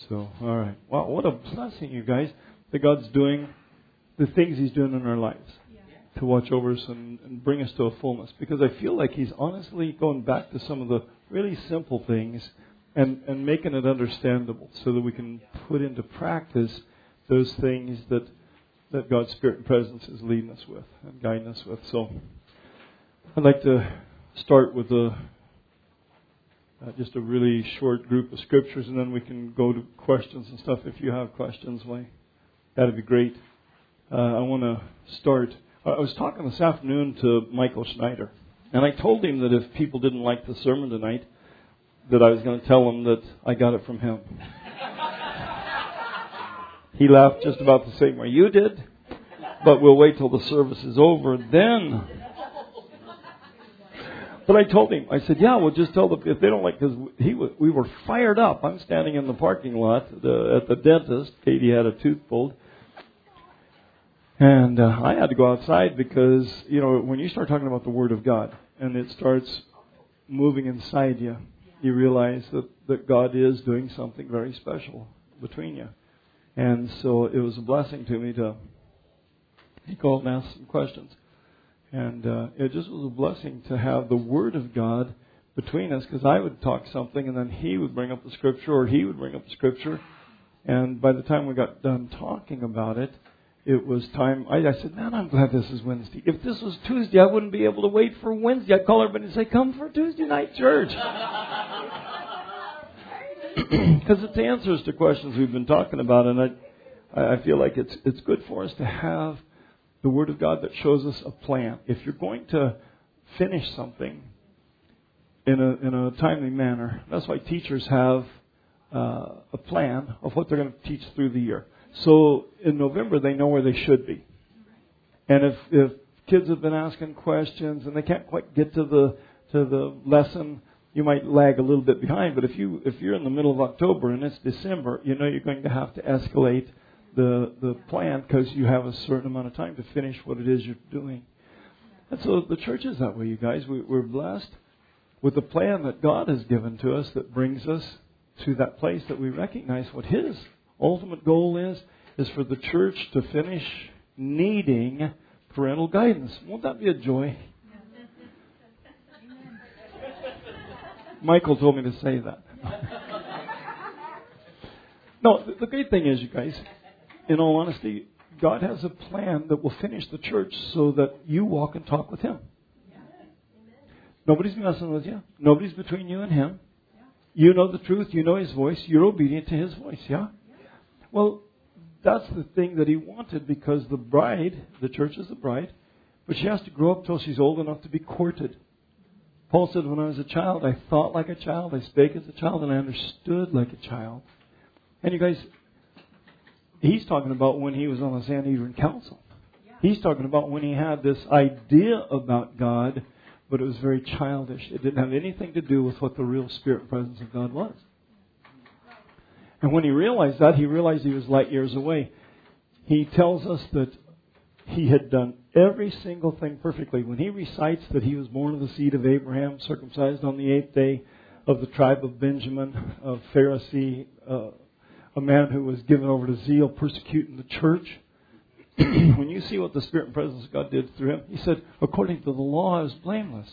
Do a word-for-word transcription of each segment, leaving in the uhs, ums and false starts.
So, all right. Wow, what a blessing, you guys, that God's doing the things He's doing in our lives to watch over us and, and bring us to a fullness. Because I feel like He's honestly going back to some of the really simple things and, and making it understandable so that we can put into practice those things that that God's Spirit and presence is leading us with and guiding us with. So I'd like to start with a, uh, just a really short group of scriptures, and then we can go to questions and stuff. If you have questions, like, that'd be great. Uh, I want to start. I was talking this afternoon to Michael Schneider, and I told him that if people didn't like the sermon tonight, that I was going to tell them that I got it from him. He laughed just about the same way you did, but we'll wait till the service is over then. But I told him, I said, yeah, we'll just tell them if they don't like, because he was, we were fired up. I'm standing in the parking lot the, at the dentist. Katie had a tooth pulled. And uh, I had to go outside because, you know, when you start talking about the Word of God and it starts moving inside you, you realize that, that God is doing something very special between you. And so it was a blessing to me to, he called and asked some questions. And uh, it just was a blessing to have the Word of God between us, because I would talk something and then he would bring up the Scripture, or he would bring up the Scripture. And by the time we got done talking about it, it was time. I, I said, man, I'm glad this is Wednesday. If this was Tuesday, I wouldn't be able to wait for Wednesday. I'd call everybody and say, come for Tuesday night church. Because it's answers to questions we've been talking about, and I, I feel like it's it's good for us to have the Word of God that shows us a plan. If you're going to finish something in a in a timely manner, that's why teachers have uh, a plan of what they're going to teach through the year. So in November, they know where they should be. And if if kids have been asking questions and they can't quite get to the to the lesson, you might lag a little bit behind. But if you if you're in the middle of October and it's December, you know you're going to have to escalate the the plan, because you have a certain amount of time to finish what it is you're doing. And so the church is that way, you guys. We, we're blessed with the plan that God has given to us that brings us to that place that we recognize what His ultimate goal is, is for the church to finish needing parental guidance. Won't that be a joy? Michael told me to say that. No, the, the great thing is, you guys, in all honesty, God has a plan that will finish the church so that you walk and talk with Him. Nobody's messing with you. Nobody's between you and Him. You know the truth. You know His voice. You're obedient to His voice, yeah? Well, that's the thing that He wanted, because the bride, the church is the bride, but she has to grow up till she's old enough to be courted. Paul said, when I was a child, I thought like a child, I spake as a child, and I understood like a child. And you guys, he's talking about when he was on the Sanhedrin Council. He's talking about when he had this idea about God, but it was very childish. It didn't have anything to do with what the real Spirit and presence of God was. And when he realized that, he realized he was light years away. He tells us that he had done every single thing perfectly. When he recites that he was born of the seed of Abraham, circumcised on the eighth day, of the tribe of Benjamin, of Pharisee, uh, a man who was given over to zeal, persecuting the church. When you see what the Spirit and presence of God did through him, he said, according to the law, I was blameless.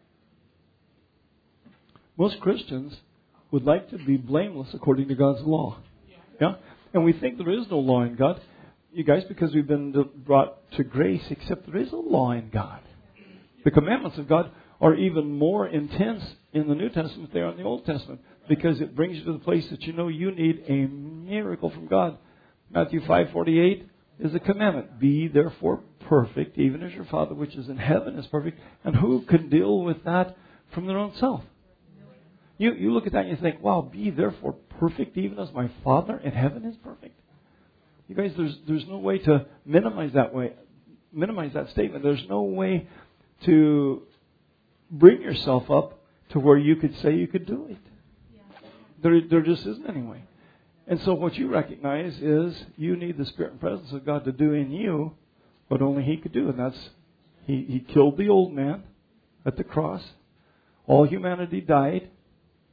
Most Christians would like to be blameless according to God's law. Yeah? And we think there is no law in God, you guys, because we've been brought to grace, except there is a law in God. The commandments of God are even more intense in the New Testament than they are in the Old Testament, because it brings you to the place that you know you need a miracle from God. Matthew five forty-eight is a commandment. Be therefore perfect, even as your Father which is in heaven is perfect. And who can deal with that from their own self? You you look at that and you think, wow, be therefore perfect, even as my Father in heaven is perfect. You guys, there's there's no way to minimize that way, minimize that statement. There's no way to bring yourself up to where you could say you could do it. There, there just isn't any way. And so what you recognize is you need the Spirit and presence of God to do in you what only He could do. And that's, He, he killed the old man at the cross. All humanity died.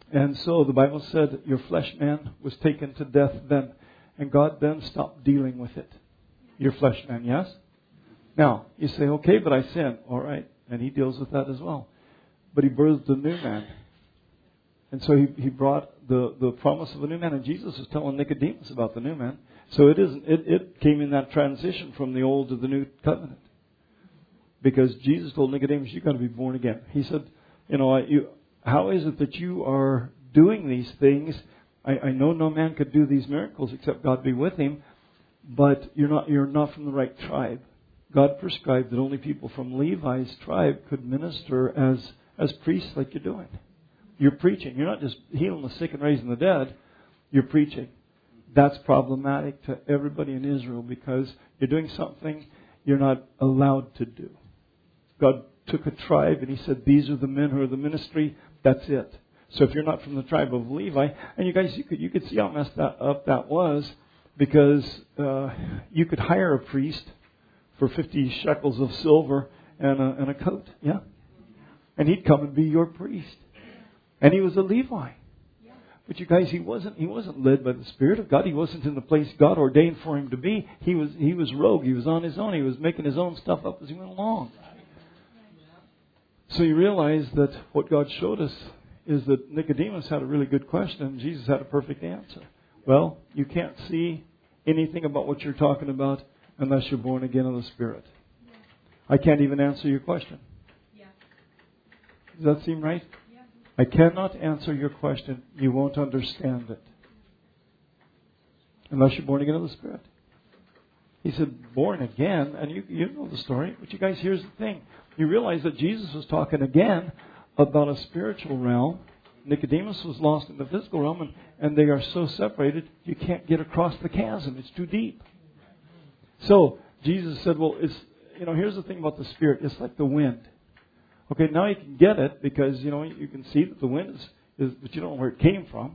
And so the Bible said your flesh man was taken to death then. And God then stopped dealing with it. Your flesh man, yes? Now, you say, okay, but I sin. All right. And He deals with that as well. But He birthed a new man. And so He, he brought the, the promise of a new man. And Jesus was telling Nicodemus about the new man. So it isn't. It, it came in that transition from the old to the new covenant. Because Jesus told Nicodemus, you've got to be born again. He said, you know, you, how is it that you are doing these things? I, I know no man could do these miracles except God be with him. But you're not, you're not from the right tribe. God prescribed that only people from Levi's tribe could minister as, as priests like you're doing. You're preaching. You're not just healing the sick and raising the dead. You're preaching. That's problematic to everybody in Israel because you're doing something you're not allowed to do. God took a tribe and He said, these are the men who are the ministry. That's it. So if you're not from the tribe of Levi, and you guys, you could, you could see how messed that up that was because uh, you could hire a priest for fifty shekels of silver and a, and a coat. Yeah. And he'd come and be your priest. And he was a Levi. But you guys, he wasn't he wasn't led by the Spirit of God. He wasn't in the place God ordained for him to be. He was he was rogue. He was on his own. He was making his own stuff up as he went along. So you realize that what God showed us is that Nicodemus had a really good question and Jesus had a perfect answer. Well, you can't see anything about what you're talking about unless you're born again of the Spirit. I can't even answer your question. Does that seem right? I cannot answer your question. You won't understand it. Unless you're born again of the Spirit. He said, born again. And you, you know the story. But you guys, here's the thing. You realize that Jesus was talking again about a spiritual realm. Nicodemus was lost in the physical realm. And, and they are so separated, you can't get across the chasm. It's too deep. So, Jesus said, well, it's, you know, here's the thing about the Spirit. It's like the wind. Okay, now you can get it because, you know, you can see that the wind is, is but you don't know where it came from.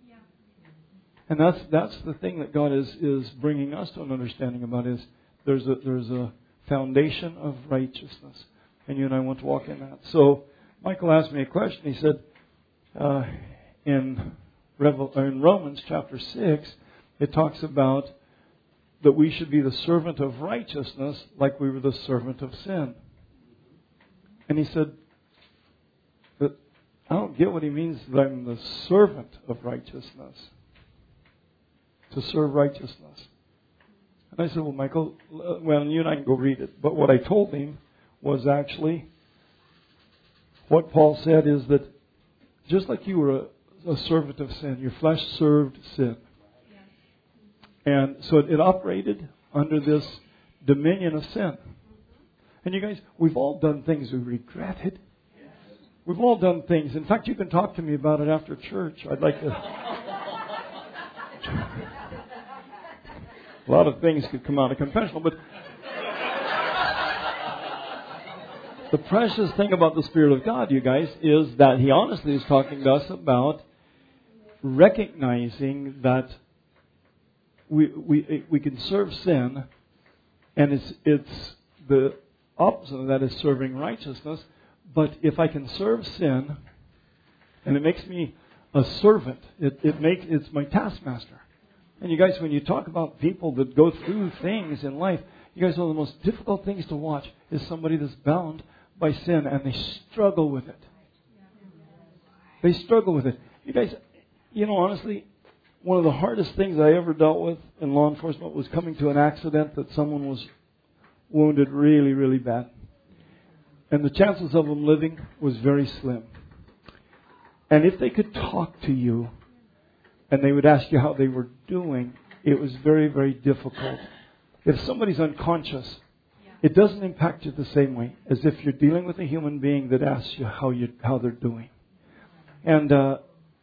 And that's that's the thing that God is, is bringing us to an understanding about is there's a there's a foundation of righteousness. And you and I want to walk in that. So Michael asked me a question. He said, uh, in, Revel, in Romans chapter six, it talks about that we should be the servant of righteousness like we were the servant of sin. And he said, but I don't get what he means that I'm the servant of righteousness. To serve righteousness. And I said, well, Michael, well, you and I can go read it. But what I told him was actually, what Paul said is that just like you were a, a servant of sin, your flesh served sin. And so it, it operated under this dominion of sin. And you guys, we've all done things we regretted. We've all done things. In fact, you can talk to me about it after church. I'd like to. A lot of things could come out of confessional, but the precious thing about the Spirit of God, you guys, is that He honestly is talking to us about recognizing that we we we can serve sin, and it's it's the opposite of that is serving righteousness. But if I can serve sin, and it makes me a servant, it it makes it's my taskmaster. And you guys, when you talk about people that go through things in life, you guys know the most difficult things to watch is somebody that's bound by sin and they struggle with it. They struggle with it. You guys, you know, honestly, one of the hardest things I ever dealt with in law enforcement was coming to an accident that someone was wounded really, really bad. And the chances of them living was very slim. And if they could talk to you, and they would ask you how they were doing, it was very, very difficult. If somebody's unconscious, it doesn't impact you the same way as if you're dealing with a human being that asks you how you how they're doing. And uh,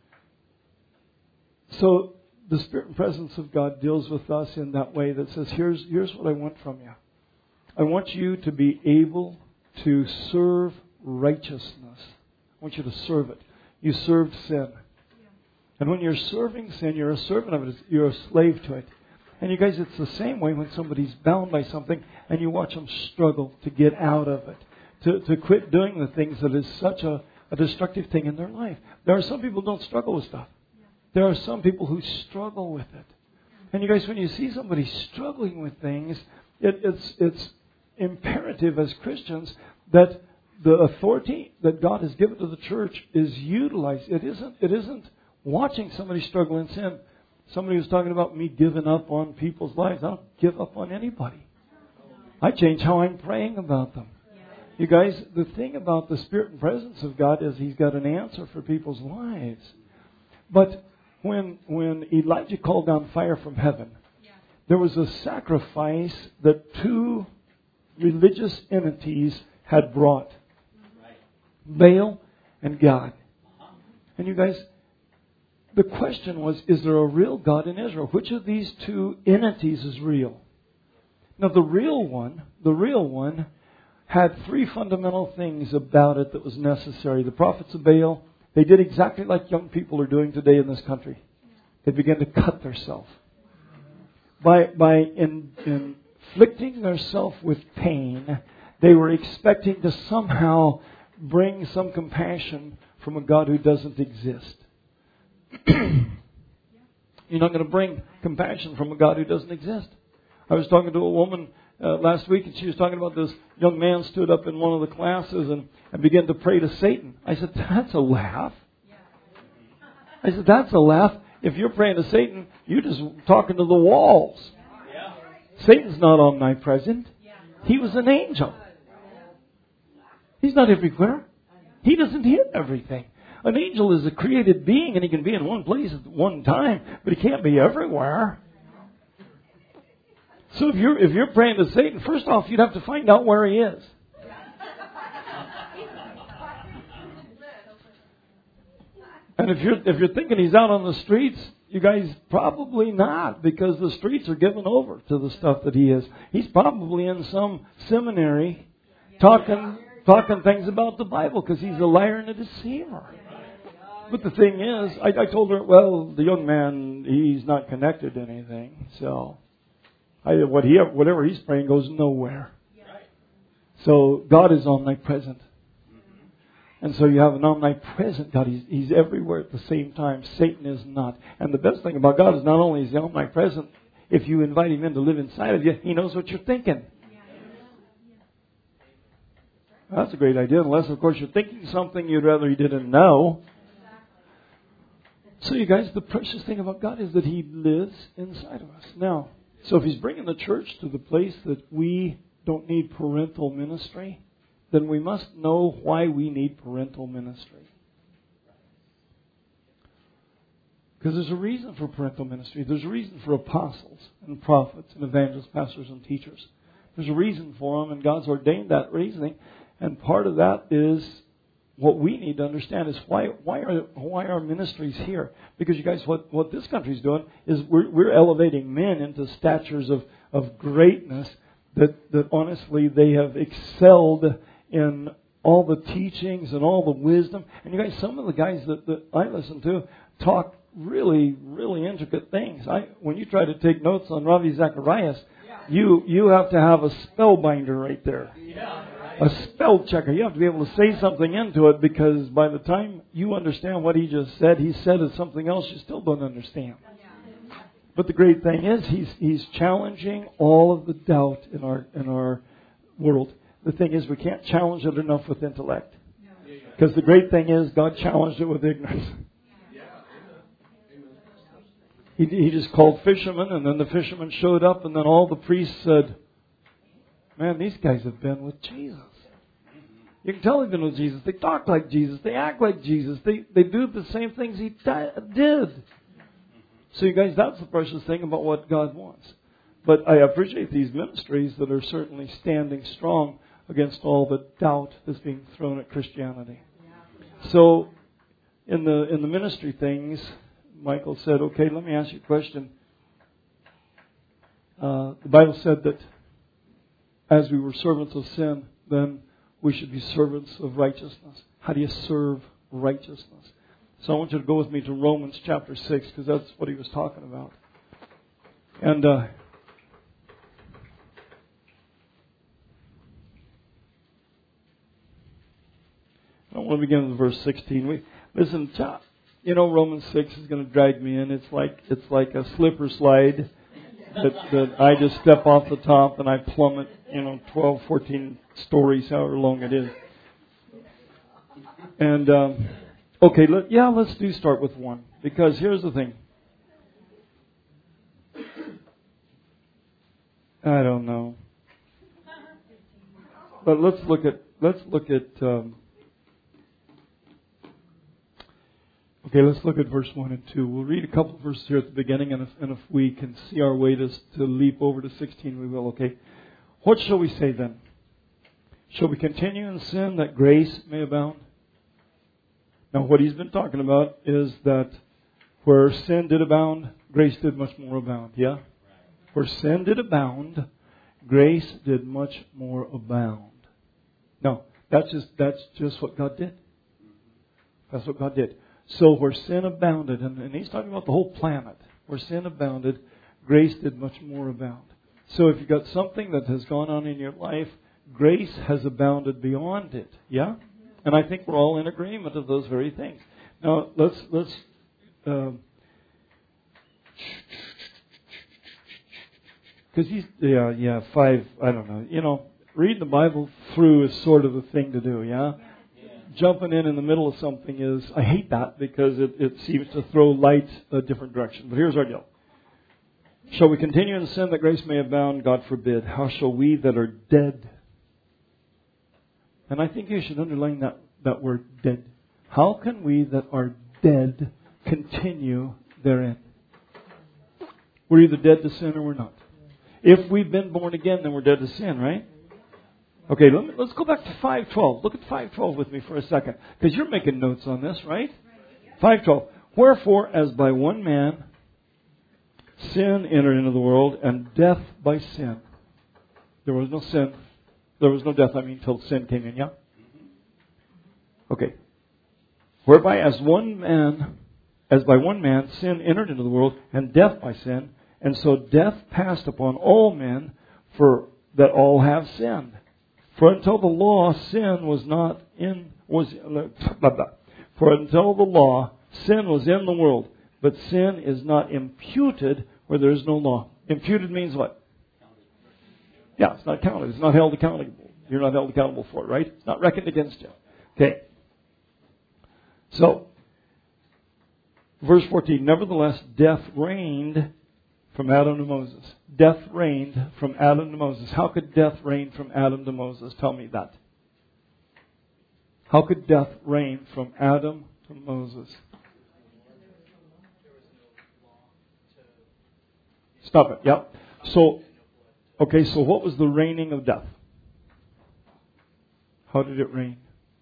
so the Spirit and presence of God deals with us in that way that says, here's here's what I want from you. I want you to be able to serve righteousness. I want you to serve it. You served sin. And when you're serving sin, you're a servant of it. You're a slave to it. And you guys, it's the same way when somebody's bound by something and you watch them struggle to get out of it. To to quit doing the things that is such a, a destructive thing in their life. There are some people who don't struggle with stuff. There are some people who struggle with it. And you guys, when you see somebody struggling with things, it, it's it's imperative as Christians that the authority that God has given to the church is utilized. It isn't it isn't watching somebody struggle in sin. Somebody was talking about me giving up on people's lives. I don't give up on anybody. I change how I'm praying about them. You guys, the thing about the Spirit and presence of God is He's got an answer for people's lives. But when when Elijah called down fire from heaven, there was a sacrifice that two religious entities had brought. Baal and God. And you guys, the question was, is there a real God in Israel? Which of these two entities is real? Now the real one, the real one had three fundamental things about it that was necessary. The prophets of Baal, they did exactly like young people are doing today in this country. They began to cut themselves. By, by in, inflicting themselves with pain, they were expecting to somehow bring some compassion from a God who doesn't exist. You're not going to bring compassion from a God who doesn't exist. I was talking to a woman uh, last week, and she was talking about this young man stood up in one of the classes and, and began to pray to Satan. I said, that's a laugh. I said, that's a laugh. If you're praying to Satan, you're just talking to the walls. Satan's not omnipresent. He was an angel. He's not everywhere. He doesn't hear everything. An angel is a created being, and he can be in one place at one time, but he can't be everywhere. So if you're if you're praying to Satan, first off, you'd have to find out where he is. And if you're if you're thinking he's out on the streets, you guys, probably not, because the streets are given over to the stuff that he is. He's probably in some seminary talking talking things about the Bible because he's a liar and a deceiver. But the thing is, I, I told her, well, the young man, he's not connected to anything, so I, what he whatever he's praying goes nowhere. So God is omnipresent. And so you have an omnipresent God. He's, he's everywhere at the same time. Satan is not. And the best thing about God is not only is He omnipresent, if you invite Him in to live inside of you, He knows what you're thinking. That's a great idea. Unless, of course, you're thinking something you'd rather He didn't know. So you guys, the precious thing about God is that He lives inside of us. Now, so if He's bringing the church to the place that we don't need parental ministry, then we must know why we need parental ministry. Because there's a reason for parental ministry. There's a reason for apostles and prophets and evangelists, pastors and teachers. There's a reason for them, and God's ordained that reasoning. And part of that is what we need to understand is why why are why are ministries here? Because you guys, what, what this country's doing is we're, we're elevating men into statures of, of greatness that, that honestly they have excelled in all the teachings and all the wisdom. And you guys, some of the guys that, that I listen to talk really, really intricate things. I when you try to take notes on Ravi Zacharias, you you have to have a spellbinder right there. A spell checker. You have to be able to say something into it, because by the time you understand what he just said, he said it something else you still don't understand. But the great thing is he's he's challenging all of the doubt in our in our world. The thing is, we can't challenge it enough with intellect. Because the great thing is, God challenged it with ignorance. He, he just called fishermen, and then the fishermen showed up, and then all the priests said, man, these guys have been with Jesus. You can tell they've been with Jesus. They talk like Jesus. They act like Jesus. They, they do the same things He did. So you guys, that's the precious thing about what God wants. But I appreciate these ministries that are certainly standing strong against all the doubt that's being thrown at Christianity. So, in the in the ministry things, Michael said, okay, let me ask you a question. Uh, the Bible said that as we were servants of sin, then we should be servants of righteousness. How do you serve righteousness? So I want you to go with me to Romans chapter six, because that's what he was talking about. And uh, I want to begin with verse sixteen. We, listen, you know, Romans six is going to drag me in. It's like it's like a slipper slide that, that I just step off the top and I plummet, you know, twelve, fourteen stories, however long it is. And, um, okay, let, yeah, let's do start with one. Because here's the thing. I don't know. But let's look at, let's look at, um, okay, let's look at verse one and two. We'll read a couple of verses here at the beginning, and if, and if we can see our way to, to leap over to sixteen, we will, okay? What shall we say then? Shall we continue in sin that grace may abound? Now, what he's been talking about is that where sin did abound, grace did much more abound, yeah? Where sin did abound, grace did much more abound. No, that's just that's just what God did. That's what God did. So where sin abounded, and, and he's talking about the whole planet, where sin abounded, grace did much more abound. So if you've got something that has gone on in your life, grace has abounded beyond it. Yeah? And I think we're all in agreement of those very things. Now, let's, let's, um, because he's, yeah, yeah, five, I don't know. You know, reading the Bible through is sort of a thing to do, yeah? yeah. Jumping in in the middle of something is, I hate that because it, it seems to throw light a different direction. But here's our deal. Shall we continue in sin that grace may abound? God forbid. How shall we that are dead? And I think you should underline that, that word dead. How can we that are dead continue therein? We're either dead to sin or we're not. If we've been born again, then we're dead to sin, right? Okay, let me, let's go back to five twelve. Look at five twelve with me for a second. Because you're making notes on this, right? five twelve. Wherefore, as by one man sin entered into the world, and death by sin. There was no sin. There was no death, I mean, till sin came in, yeah? Okay. Whereby as one man, as by one man, sin entered into the world, and death by sin, and so death passed upon all men, for that all have sinned. For until the law, sin was not in, was, blah, blah. For until the law, sin was in the world, but sin is not imputed where there is no law. Imputed means what? Yeah, it's not counted. It's not held accountable. You're not held accountable for it, right? It's not reckoned against you. Okay. So, verse fourteen, nevertheless, death reigned from Adam to Moses. Death reigned from Adam to Moses. How could death reign from Adam to Moses? Tell me that. How could death reign from Adam to Moses? Stop it. Yep. So, okay, so what was the reigning of death? How did it reign?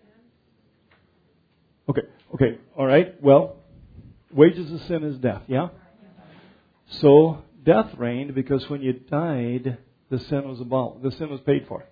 Okay, okay, all right. Well, wages of sin is death, yeah? So, death reigned because when you died, the sin was abolished. The sin was paid for.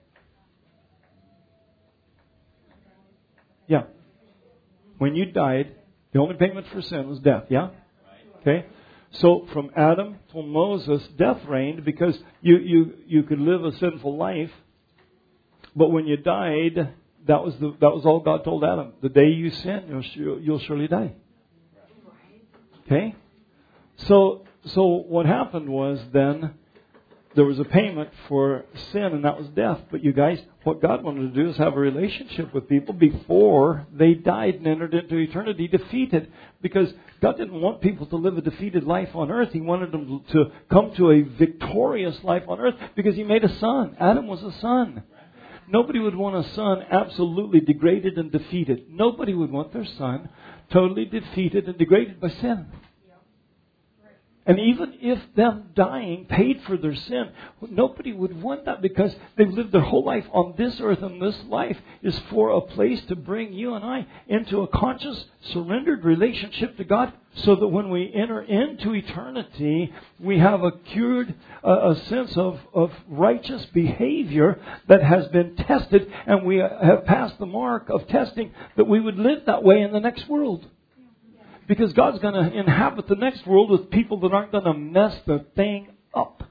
Yeah. When you died, the only payment for sin was death, yeah? Okay? So, from Adam to Moses, death reigned because you, you, you could live a sinful life, but when you died, that was the, that was all God told Adam. The day you sin, you'll, you'll surely die. Okay? So, so what happened was then there was a payment for sin, and that was death. But you guys, what God wanted to do is have a relationship with people before they died and entered into eternity defeated. Because God didn't want people to live a defeated life on earth. He wanted them to come to a victorious life on earth because He made a son. Adam was a son. Nobody would want a son absolutely degraded and defeated. Nobody would want their son totally defeated and degraded by sin. And even if them dying paid for their sin, nobody would want that because they've lived their whole life on this earth, and this life is for a place to bring you and I into a conscious, surrendered relationship to God so that when we enter into eternity, we have a cured, uh, a sense of, of righteous behavior that has been tested, and we have passed the mark of testing that we would live that way in the next world. Because God's going to inhabit the next world with people that aren't going to mess the thing up.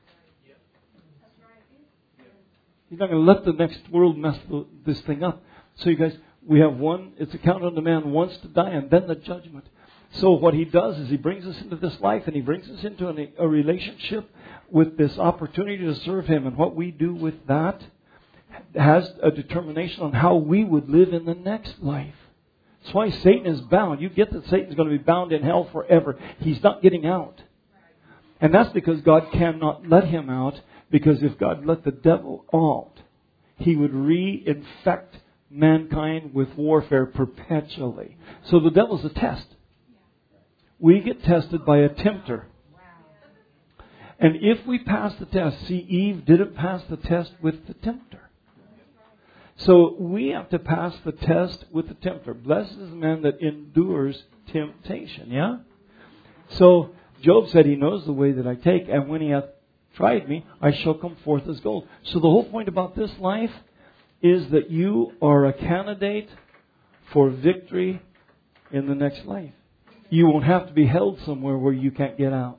He's not going to let the next world mess the, this thing up. So you guys, we have one, it's accounted unto man once to die and then the judgment. So what he does is he brings us into this life and he brings us into a, a relationship with this opportunity to serve him. And what we do with that has a determination on how we would live in the next life. That's why Satan is bound. You get that Satan's going to be bound in hell forever. He's not getting out. And that's because God cannot let him out. Because if God let the devil out, he would reinfect mankind with warfare perpetually. So the devil's a test. We get tested by a tempter. And if we pass the test, see, Eve didn't pass the test with the tempter. So we have to pass the test with the tempter. Blessed is the man that endures temptation. Yeah? So Job said, he knows the way that I take, and when he hath tried me, I shall come forth as gold. So the whole point about this life is that you are a candidate for victory in the next life. You won't have to be held somewhere where you can't get out.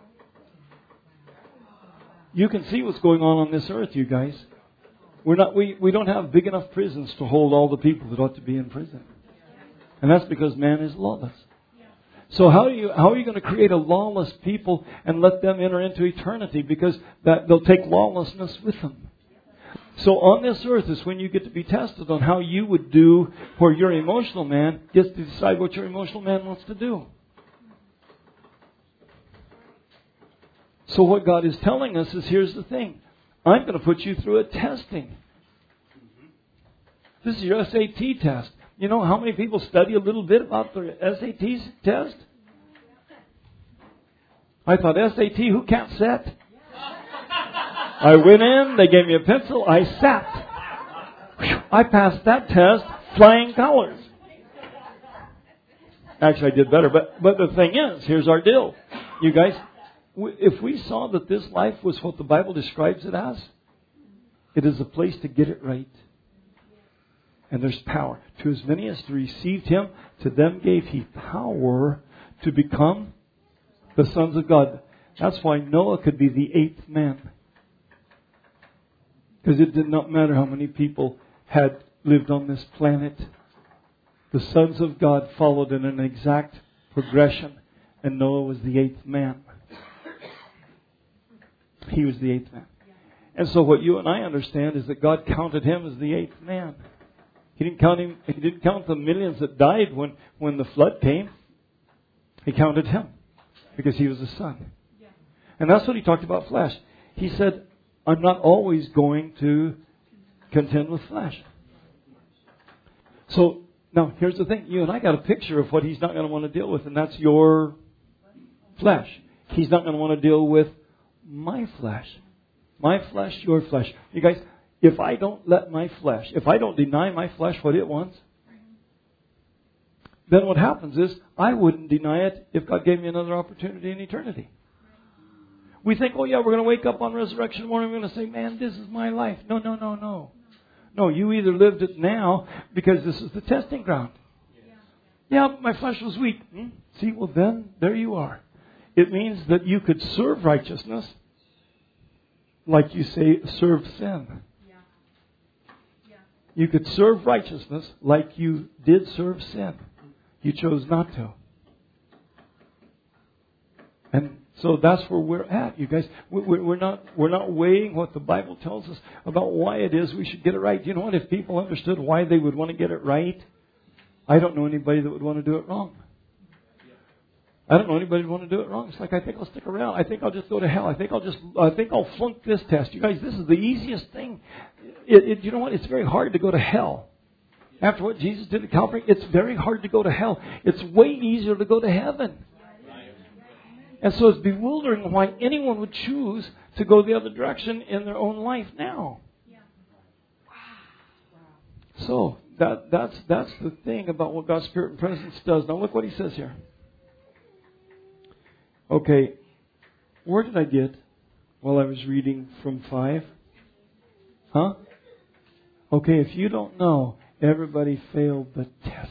You can see what's going on on this earth, you guys. We're not, we, we don't have big enough prisons to hold all the people that ought to be in prison. And that's because man is lawless. So how are you, how are you going to create a lawless people and let them enter into eternity? Because that they'll take lawlessness with them. So on this earth is when you get to be tested on how you would do, where your emotional man gets to decide what your emotional man wants to do. So what God is telling us is, here's the thing. I'm going to put you through a testing. This is your S A T test. You know how many people study a little bit about the S A T test? I thought, S A T, who can't set? I went in, they gave me a pencil, I sat. Whew, I passed that test flying colors. Actually, I did better. But, but the thing is, here's our deal. You guys, if we saw that this life was what the Bible describes it as, it is a place to get it right. And there's power. To as many as received him, to them gave he power to become the sons of God. That's why Noah could be the eighth man. Because it did not matter how many people had lived on this planet. The sons of God followed in an exact progression. And Noah was the eighth man. He was the eighth man. And so what you and I understand is that God counted him as the eighth man. He didn't count him. He didn't count the millions that died when, when the flood came. He counted him because he was a son. And that's what he talked about flesh. He said, I'm not always going to contend with flesh. So now here's the thing. You and I got a picture of what he's not going to want to deal with, and that's your flesh. He's not going to want to deal with my flesh. My flesh, your flesh. You guys, if I don't let my flesh, if I don't deny my flesh what it wants, then what happens is I wouldn't deny it if God gave me another opportunity in eternity. We think, oh yeah, we're going to wake up on resurrection morning, we're going to say, man, this is my life. No, no, no, no. No, you either lived it now because this is the testing ground. Yeah, but my flesh was weak. Hmm? See, well then, there you are. It means that you could serve righteousness like you say, serve sin. You could serve righteousness like you did serve sin. You chose not to. And so that's where we're at, you guys. We're not, we're not weighing what the Bible tells us about why it is we should get it right. You know what? If people understood why they would want to get it right, I don't know anybody that would want to do it wrong. I don't know anybody who would want to do it wrong. It's like, I think I'll stick around. I think I'll just go to hell. I think I'll just, I think I'll flunk this test. You guys, this is the easiest thing. It, it, you know what? It's very hard to go to hell. After what Jesus did at Calvary, it's very hard to go to hell. It's way easier to go to heaven. And so it's bewildering why anyone would choose to go the other direction in their own life now. So that that's that's the thing about what God's Spirit and presence does. Now look what he says here. Okay, where did I get while I was reading from five? Huh? Okay, if you don't know, everybody failed the test.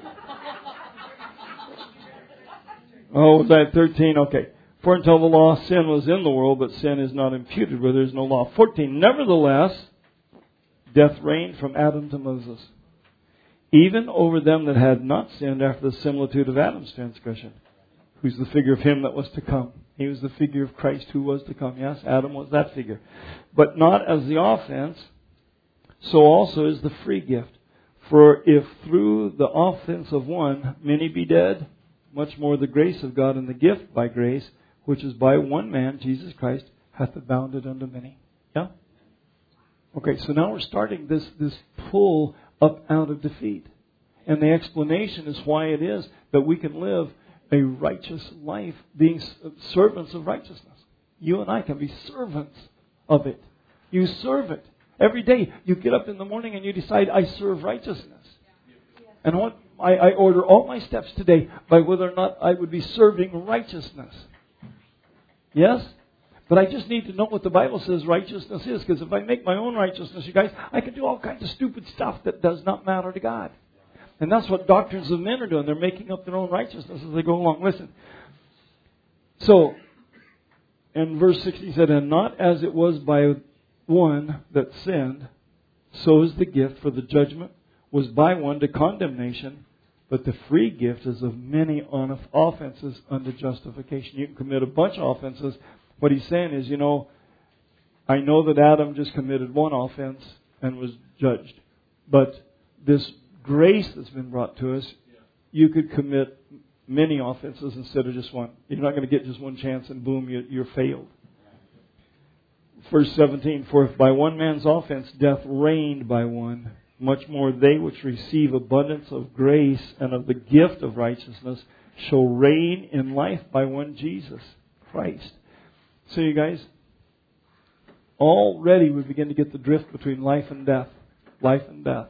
Oh, was that thirteen? Okay. For until the law, sin was in the world, but sin is not imputed where there is no law. fourteen. Nevertheless, death reigned from Adam to Moses, even over them that had not sinned after the similitude of Adam's transgression, who's the figure of him that was to come. He was the figure of Christ who was to come. Yes, Adam was that figure. But not as the offense, so also is the free gift. For if through the offense of one many be dead, much more the grace of God and the gift by grace, which is by one man, Jesus Christ, hath abounded unto many. Yeah? Okay, so now we're starting this, this pull up out of defeat. And the explanation is why it is that we can live a righteous life, being servants of righteousness. You and I can be servants of it. You serve it. Every day you get up in the morning and you decide, I serve righteousness. And what I, I order all my steps today by whether or not I would be serving righteousness. Yes? But I just need to know what the Bible says righteousness is. Because if I make my own righteousness, you guys, I can do all kinds of stupid stuff that does not matter to God. And that's what doctrines of men are doing. They're making up their own righteousness as they go along. Listen. So, in verse sixty he said, and not as it was by one that sinned, so is the gift, for the judgment was by one to condemnation, but the free gift is of many offenses unto justification. You can commit a bunch of offenses. What he's saying is, you know, I know that Adam just committed one offense and was judged. But this grace that's been brought to us, you could commit many offenses instead of just one. You're not going to get just one chance and boom, you, you're failed. Verse seventeen, for if by one man's offense death reigned by one, much more they which receive abundance of grace and of the gift of righteousness shall reign in life by one Jesus Christ. So you guys, already we begin to get the drift between life and death. Life and death.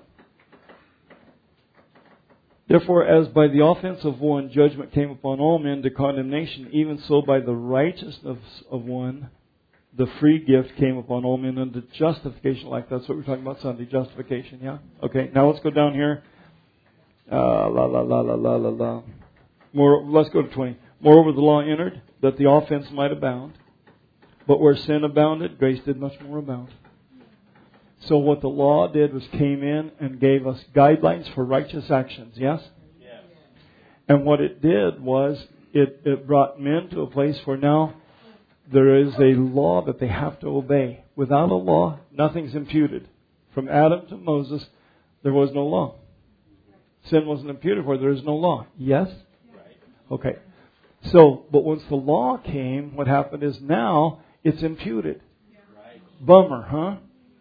Therefore, as by the offense of one judgment came upon all men to condemnation, even so by the righteousness of one the free gift came upon all men unto justification of life. That's what we're talking about Sunday, justification, yeah? Okay, now let's go down here. Uh, la, la, la, la, la, la, la. More, let's go to twenty. Moreover, the law entered, that the offense might abound. But where sin abounded, grace did much more abound. So what the law did was came in and gave us guidelines for righteous actions, yes? Yes. And what it did was it, it brought men to a place where now there is a law that they have to obey. Without a law, nothing's imputed. From Adam to Moses, there was no law. Sin wasn't imputed for, there is no law. Yes? Okay. So, but once the law came, what happened is now it's imputed. Bummer, huh?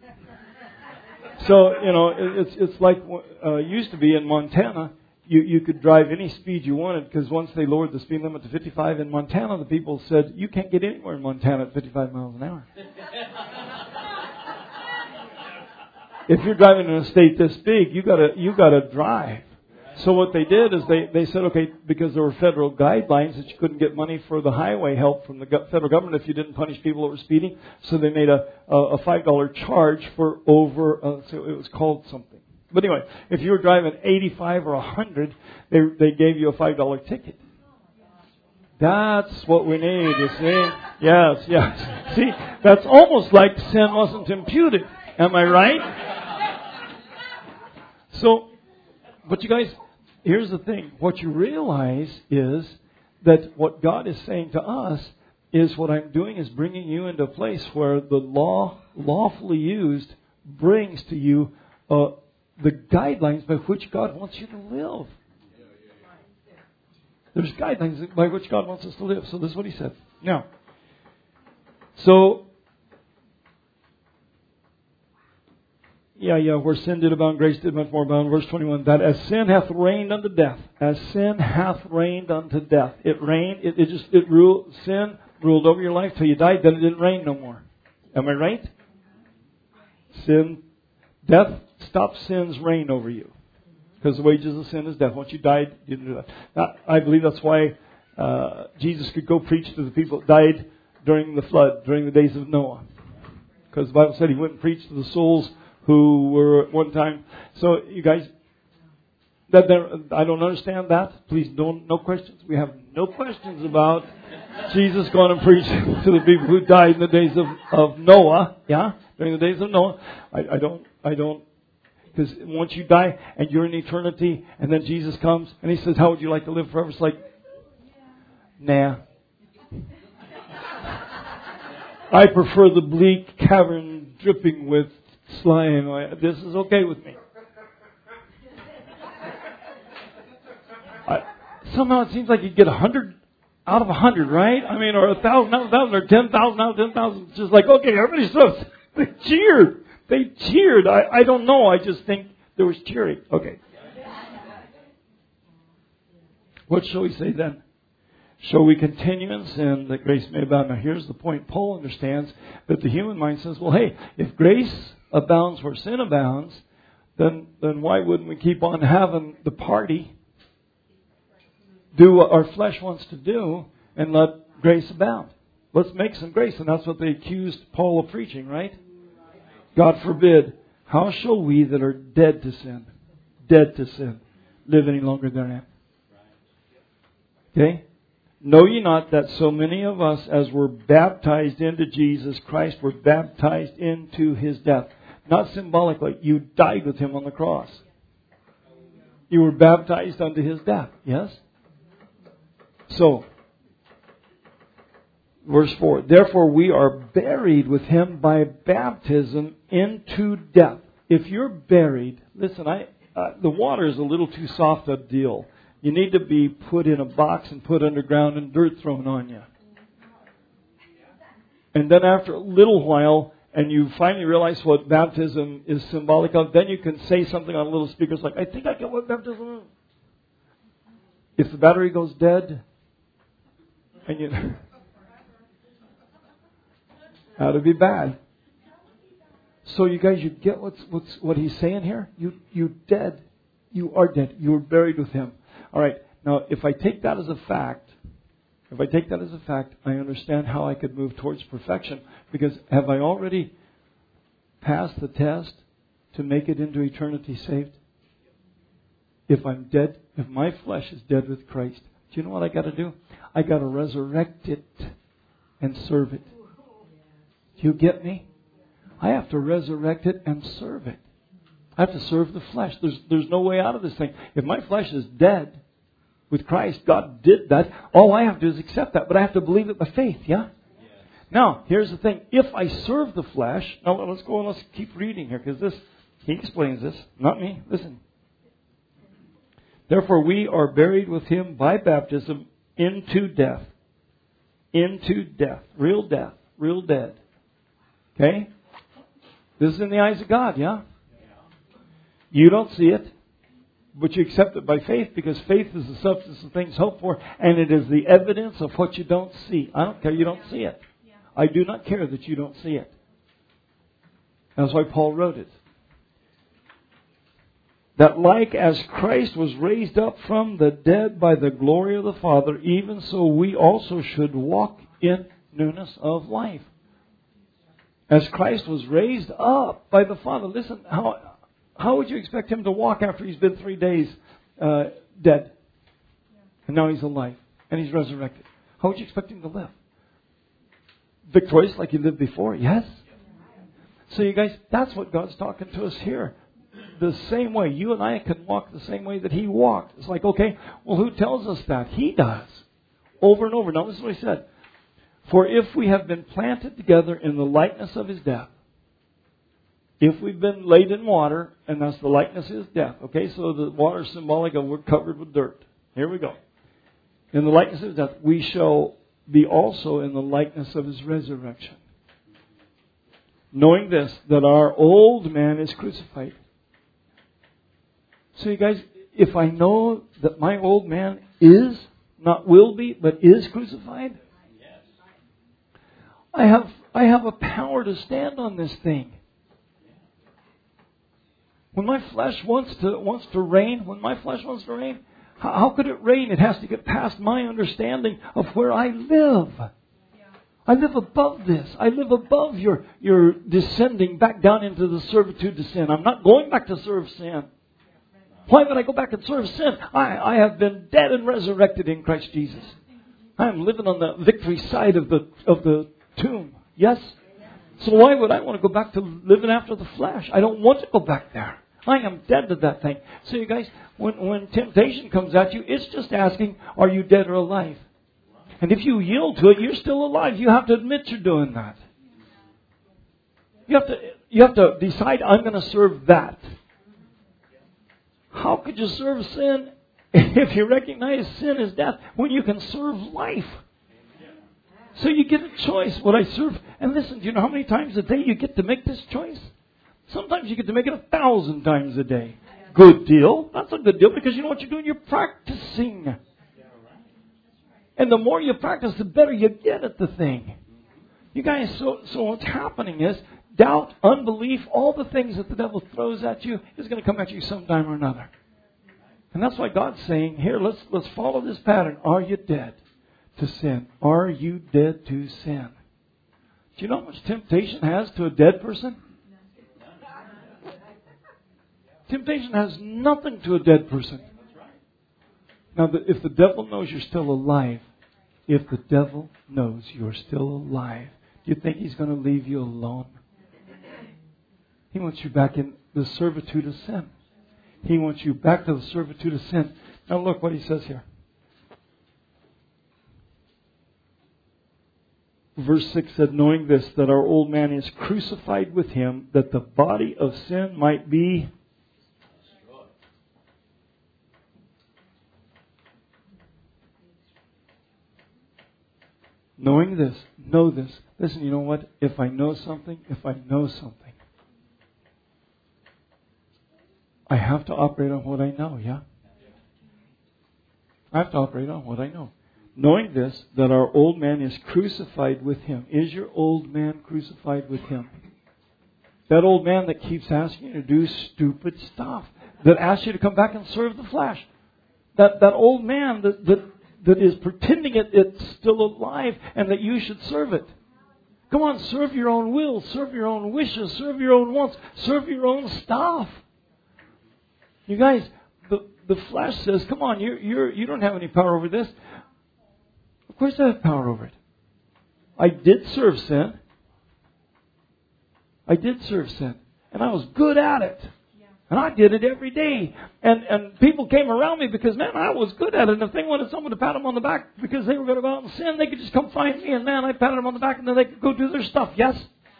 So, you know, it's it's like uh, used to be in Montana. You, you could drive any speed you wanted because once they lowered the speed limit to fifty-five in Montana, the people said, you can't get anywhere in Montana at fifty-five miles an hour. If you're driving in a state this big, you gotta you gotta drive. So what they did is they, they said, okay, because there were federal guidelines that you couldn't get money for the highway help from the federal government if you didn't punish people that were speeding. So they made a, a five dollar charge for over, uh, so it was called something. But anyway, if you were driving eighty-five or one hundred, they, they gave you a five dollar ticket. That's what we need, you see? Yes, yes. See, that's almost like sin wasn't imputed. Am I right? So, but you guys, here's the thing. What you realize is that what God is saying to us is what I'm doing is bringing you into a place where the law, lawfully used, brings to you uh, the guidelines by which God wants you to live. There's guidelines by which God wants us to live. So this is what he said. Now, so, yeah, yeah, where sin did abound, grace did much more abound. Verse twenty-one, that as sin hath reigned unto death, as sin hath reigned unto death. It reigned, it, it just, it ruled, sin ruled over your life till you died, then it didn't reign no more. Am I right? Sin, death stops sin's reign over you. Because the wages of sin is death. Once you died, you didn't do that. Now, I believe that's why uh, Jesus could go preach to the people that died during the flood, during the days of Noah. Because the Bible said he went and preached to the souls who were at one time. So, you guys, that there, I don't understand that. Please, don't, no questions. We have no questions about Jesus going and preaching to the people who died in the days of, of Noah. Yeah, during the days of Noah. I, I don't, I don't. Because once you die and you're in eternity, and then Jesus comes and He says, how would you like to live forever? It's like, nah. I prefer the bleak cavern dripping with slime. This is okay with me. I, somehow it seems like you get a hundred out of a hundred, right? I mean, or a thousand out of a thousand, or ten thousand out of ten thousand. It's just like, okay, everybody stops. They cheered. They cheered. I, I don't know. I just think there was cheering. Okay. What shall we say then? Shall we continue in sin that grace may abound? Now here's the point. Paul understands that the human mind says, well, hey, if grace abounds where sin abounds, then, then why wouldn't we keep on having the party, do what our flesh wants to do, and let grace abound? Let's make some grace. And that's what they accused Paul of preaching, right? God forbid. How shall we that are dead to sin, dead to sin, live any longer therein? Okay? Know ye not that so many of us as were baptized into Jesus Christ were baptized into His death? Not symbolically. You died with Him on the cross. You were baptized unto His death. Yes? So, verse four. Therefore we are buried with Him by baptism into death. If you're buried, listen, I uh, the water is a little too soft a deal. You need to be put in a box and put underground and dirt thrown on you. And then after a little while, and you finally realize what baptism is symbolic of, then you can say something on little speakers like, I think I get what baptism is. If the battery goes dead, and you... that'd be bad. So you guys, you get what's, what's, what he's saying here? You, you dead. You are dead. You were buried with Him. All right. Now, if I take that as a fact, if I take that as a fact, I understand how I could move towards perfection. Because have I already passed the test to make it into eternity saved? If I'm dead, if my flesh is dead with Christ, do you know what I got to do? I got to resurrect it and serve it. Do you get me? I have to resurrect it and serve it. I have to serve the flesh. There's, there's no way out of this thing. If my flesh is dead with Christ, God did that. All I have to do is accept that. But I have to believe it by faith, yeah? Yes. Now, here's the thing. If I serve the flesh... Now, let's go and let's keep reading here. Because this, he explains this. Not me. Listen. Therefore, we are buried with Him by baptism into death. Into death. Real death. Real dead. Okay? This is in the eyes of God, yeah? You don't see it, but you accept it by faith, because faith is the substance of things hoped for, and it is the evidence of what you don't see. I don't care you don't see it. I do not care that you don't see it. That's why Paul wrote it. That like as Christ was raised up from the dead by the glory of the Father, even so we also should walk in newness of life. As Christ was raised up by the Father. Listen, how how would you expect Him to walk after He's been three days uh, dead? And now He's alive. And He's resurrected. How would you expect Him to live? Victorious like He lived before? Yes. So you guys, that's what God's talking to us here. The same way. You and I can walk the same way that He walked. It's like, okay, well, who tells us that? He does. Over and over. Now, this is what He said. For if we have been planted together in the likeness of His death, if we've been laid in water, and that's the likeness of His death. Okay, so the water is symbolic of we're covered with dirt. Here we go. In the likeness of His death, we shall be also in the likeness of His resurrection. Knowing this, that our old man is crucified. So you guys, if I know that my old man is, not will be, but is crucified, I have I have a power to stand on this thing. When my flesh wants to wants to reign, when my flesh wants to reign, how, how could it reign? It has to get past my understanding of where I live. I live above this. I live above your, your descending back down into the servitude to sin. I'm not going back to serve sin. Why would I go back and serve sin? I, I have been dead and resurrected in Christ Jesus. I am living on the victory side of the of the tomb. Yes? So why would I want to go back to living after the flesh? I don't want to go back there. I am dead to that thing. So you guys, when, when temptation comes at you, it's just asking, are you dead or alive? And if you yield to it, you're still alive. You have to admit you're doing that. You have to, you have to decide, I'm going to serve that. How could you serve sin if you recognize sin is death when you can serve life? So you get a choice. Would I serve? And listen, do you know how many times a day you get to make this choice? Sometimes you get to make it a thousand times a day. Good deal. That's a good deal because you know what you're doing? You're practicing. And the more you practice, the better you get at the thing. You guys, so, so what's happening is doubt, unbelief, all the things that the devil throws at you is going to come at you sometime or another. And that's why God's saying, here, let's let's follow this pattern. Are you dead to sin? Are you dead to sin? Do you know how much temptation has to a dead person? Temptation has nothing to a dead person. Now, the, if the devil knows you're still alive, if the devil knows you're still alive, do you think he's going to leave you alone? He wants you back in the servitude of sin. He wants you back to the servitude of sin. Now look what he says here. Verse six said, knowing this, that our old man is crucified with him, that the body of sin might be knowing this, know this. Listen, you know what? If I know something, if I know something, I have to operate on what I know, yeah? I have to operate on what I know. Knowing this, that our old man is crucified with him. Is your old man crucified with him? That old man that keeps asking you to do stupid stuff. That asks you to come back and serve the flesh. That that old man that, that, that is pretending it, it's still alive and that you should serve it. Come on, serve your own will. Serve your own wishes. Serve your own wants. Serve your own stuff. You guys, the, the flesh says, come on, you're, you're, you don't have any power over this. Of course I have power over it. I did serve sin. I did serve sin. And I was good at it. And I did it every day. And and people came around me because, man, I was good at it. And if they wanted someone to pat them on the back because they were going to go out and sin, they could just come find me. And, man, I patted them on the back and then they could go do their stuff. Yes?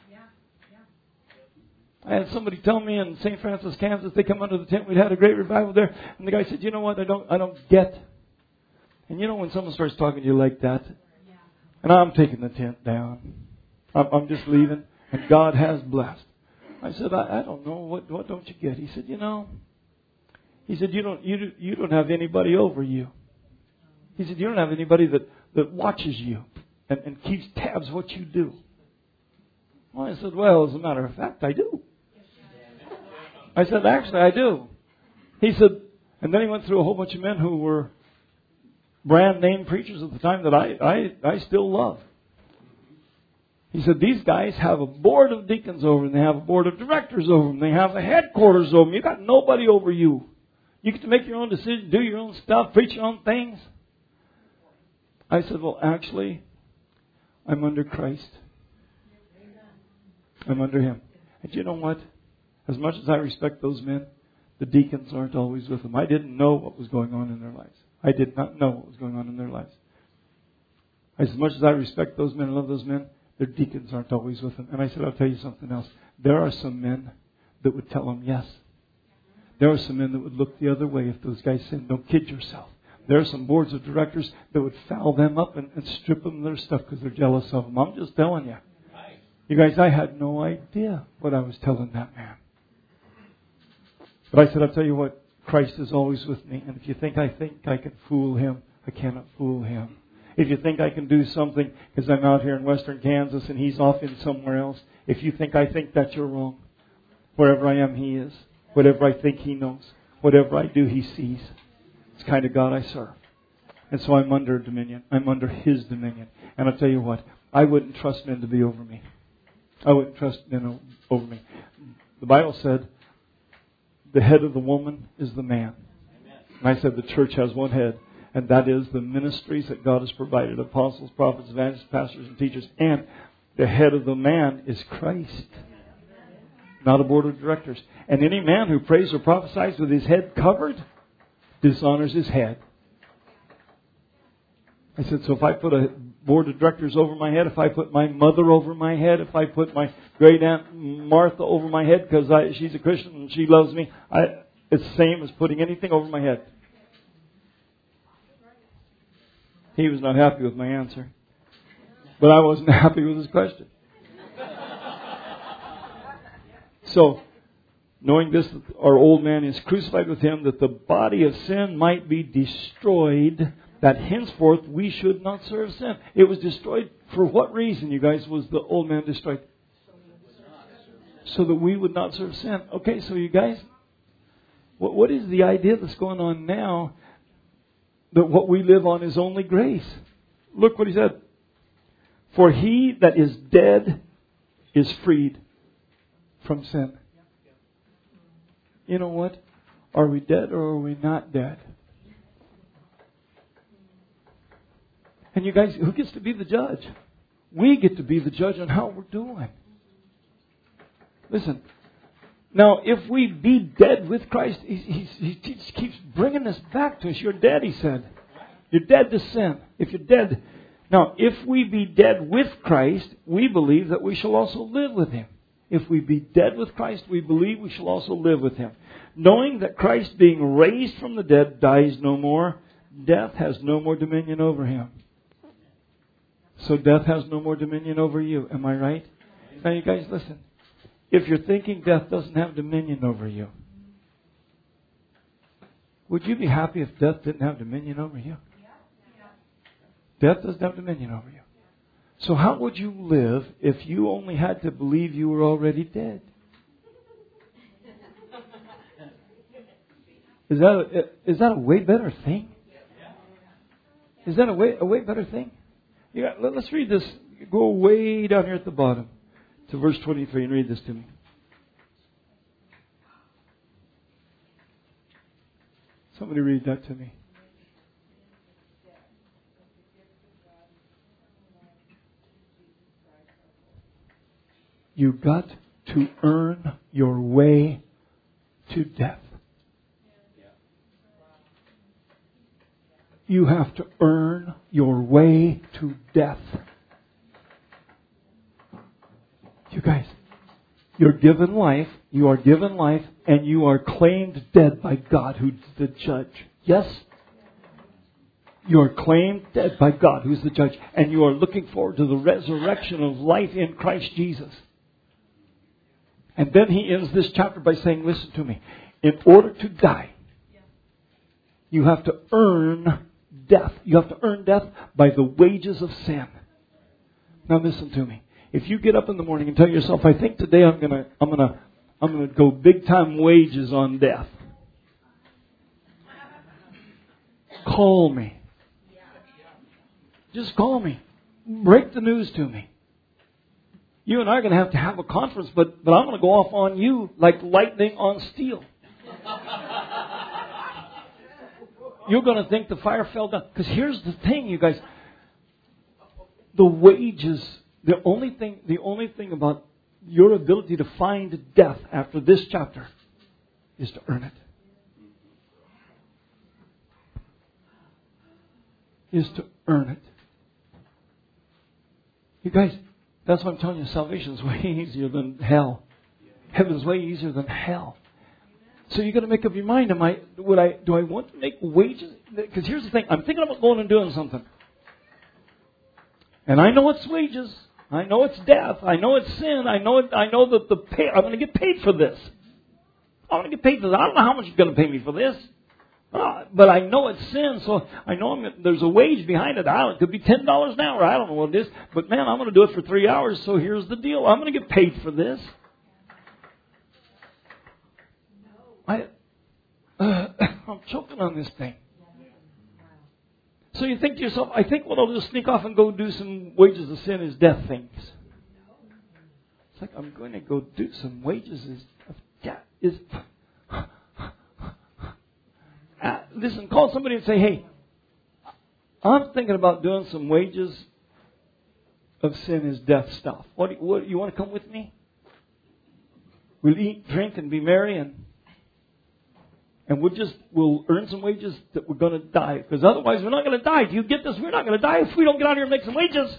I had somebody tell me in Saint Francis, Kansas, they come under the tent. We'd had a great revival there. And the guy said, you know what, I don't I don't get. And you know when someone starts talking to you like that? And I'm taking the tent down. I'm, I'm just leaving. And God has blessed. I said, I, I don't know. What what don't you get? He said, you know. He said, you don't you you don't have anybody over you. He said, you don't have anybody that, that watches you and, and keeps tabs of what you do. Well, I said, well, as a matter of fact, I do. I said, actually, I do. He said, and then he went through a whole bunch of men who were brand name preachers at the time that I, I, I still love. He said, these guys have a board of deacons over them. They have a board of directors over them. They have a headquarters over them. You've got nobody over you. You get to make your own decisions, do your own stuff, preach your own things. I said, well, actually, I'm under Christ. I'm under Him. And you know what? As much as I respect those men, the deacons aren't always with them. I didn't know what was going on in their lives. I did not know what was going on in their lives. As much as I respect those men and love those men, their deacons aren't always with them. And I said, I'll tell you something else. There are some men that would tell them yes. There are some men that would look the other way if those guys sinned. Don't kid yourself. There are some boards of directors that would foul them up and, and strip them of their stuff because they're jealous of them. I'm just telling you. You guys, I had no idea what I was telling that man. But I said, I'll tell you what, Christ is always with me. And if you think I think I can fool Him, I cannot fool Him. If you think I can do something because I'm out here in western Kansas and He's off in somewhere else, if you think I think that, you're wrong. Wherever I am, He is. Whatever I think, He knows. Whatever I do, He sees. It's the kind of God I serve. And so I'm under dominion. I'm under His dominion. And I'll tell you what, I wouldn't trust men to be over me. I wouldn't trust men over me. The Bible said, the head of the woman is the man. And I said the church has one head, and that is the ministries that God has provided. Apostles, prophets, evangelists, pastors, and teachers. And the head of the man is Christ. not a board of directors. And any man who prays or prophesies with his head covered dishonors his head. I said, so if I put a board of directors over my head, if I put my mother over my head, if I put my great aunt Martha over my head because I, she's a Christian and she loves me, I, it's the same as putting anything over my head. He was not happy with my answer. But I wasn't happy with his question. So, knowing this, that our old man is crucified with him, that the body of sin might be destroyed, that henceforth we should not serve sin. It was destroyed for what reason, you guys, was the old man destroyed? So that we would not serve sin. Okay, so you guys, what, what is the idea that's going on now? That what we live on is only grace. Look what he said. For he that is dead is freed from sin. You know what? Are we dead or are we not dead? And you guys, who gets to be the judge? We get to be the judge on how we're doing. Listen. Now, if we be dead with Christ, he, he, he just keeps bringing this back to us. You're dead, he said. You're dead to sin. If you're dead. Now, if we be dead with Christ, we believe that we shall also live with Him. If we be dead with Christ, we believe we shall also live with Him. Knowing that Christ, being raised from the dead, dies no more, death has no more dominion over Him. So death has no more dominion over you. Am I right? Now, you guys, listen. If you're thinking death doesn't have dominion over you, would you be happy if death didn't have dominion over you? Death doesn't have dominion over you. So how would you live if you only had to believe you were already dead? Is that a, is that a way better thing? Is that a way a way better thing? Yeah, let's read this. Go way down here at the bottom to verse twenty-three and read this to me. Somebody read that to me. You got to earn your way to death. You have to earn your way to death. You guys, you're given life, you are given life, and you are claimed dead by God, who's the judge. Yes? You are claimed dead by God, who's the judge, and you are looking forward to the resurrection of life in Christ Jesus. And then he ends this chapter by saying, listen to me, in order to die, you have to earn death. You have to earn death by the wages of sin. Now listen to me. If you get up in the morning and tell yourself, I think today I'm gonna I'm gonna I'm gonna go big time wages on death. Call me. Just call me. Break the news to me. You and I are going to have to have a conference, but, but I'm going to go off on you like lightning on steel. You're going to think the fire fell down. Because here's the thing, you guys. The wages, the only thing, the only thing about your ability to find death after this chapter is to earn it. Is to earn it. You guys, that's what I'm telling you. Salvation is way easier than hell. Heaven is way easier than hell. So you got to make up your mind. Am I? Would I? Do I want to make wages? Because here's the thing. I'm thinking about going and doing something, and I know it's wages. I know it's death. I know it's sin. I know it. I know that the pay. I'm going to get paid for this. I'm going to get paid for this. I don't know how much you're going to pay me for this. Uh, but I know it's sin, so I know I'm, there's a wage behind it. I don't, it could be ten dollars an hour. I don't know what it is. But man, I'm going to do it for three hours, so here's the deal. I'm going to get paid for this. I, uh, I'm choking on this thing. So you think to yourself, I think what I'll just sneak off and go do some wages of sin is death things. It's like I'm going to go do some wages of death. Is Uh, listen, call somebody and say, hey, I'm thinking about doing some wages of sin is death stuff. What, what you want to come with me? We'll eat, drink, and be merry, and and we'll just we'll earn some wages that we're going to die. Because otherwise, we're not going to die. Do you get this? We're not going to die if we don't get out here and make some wages.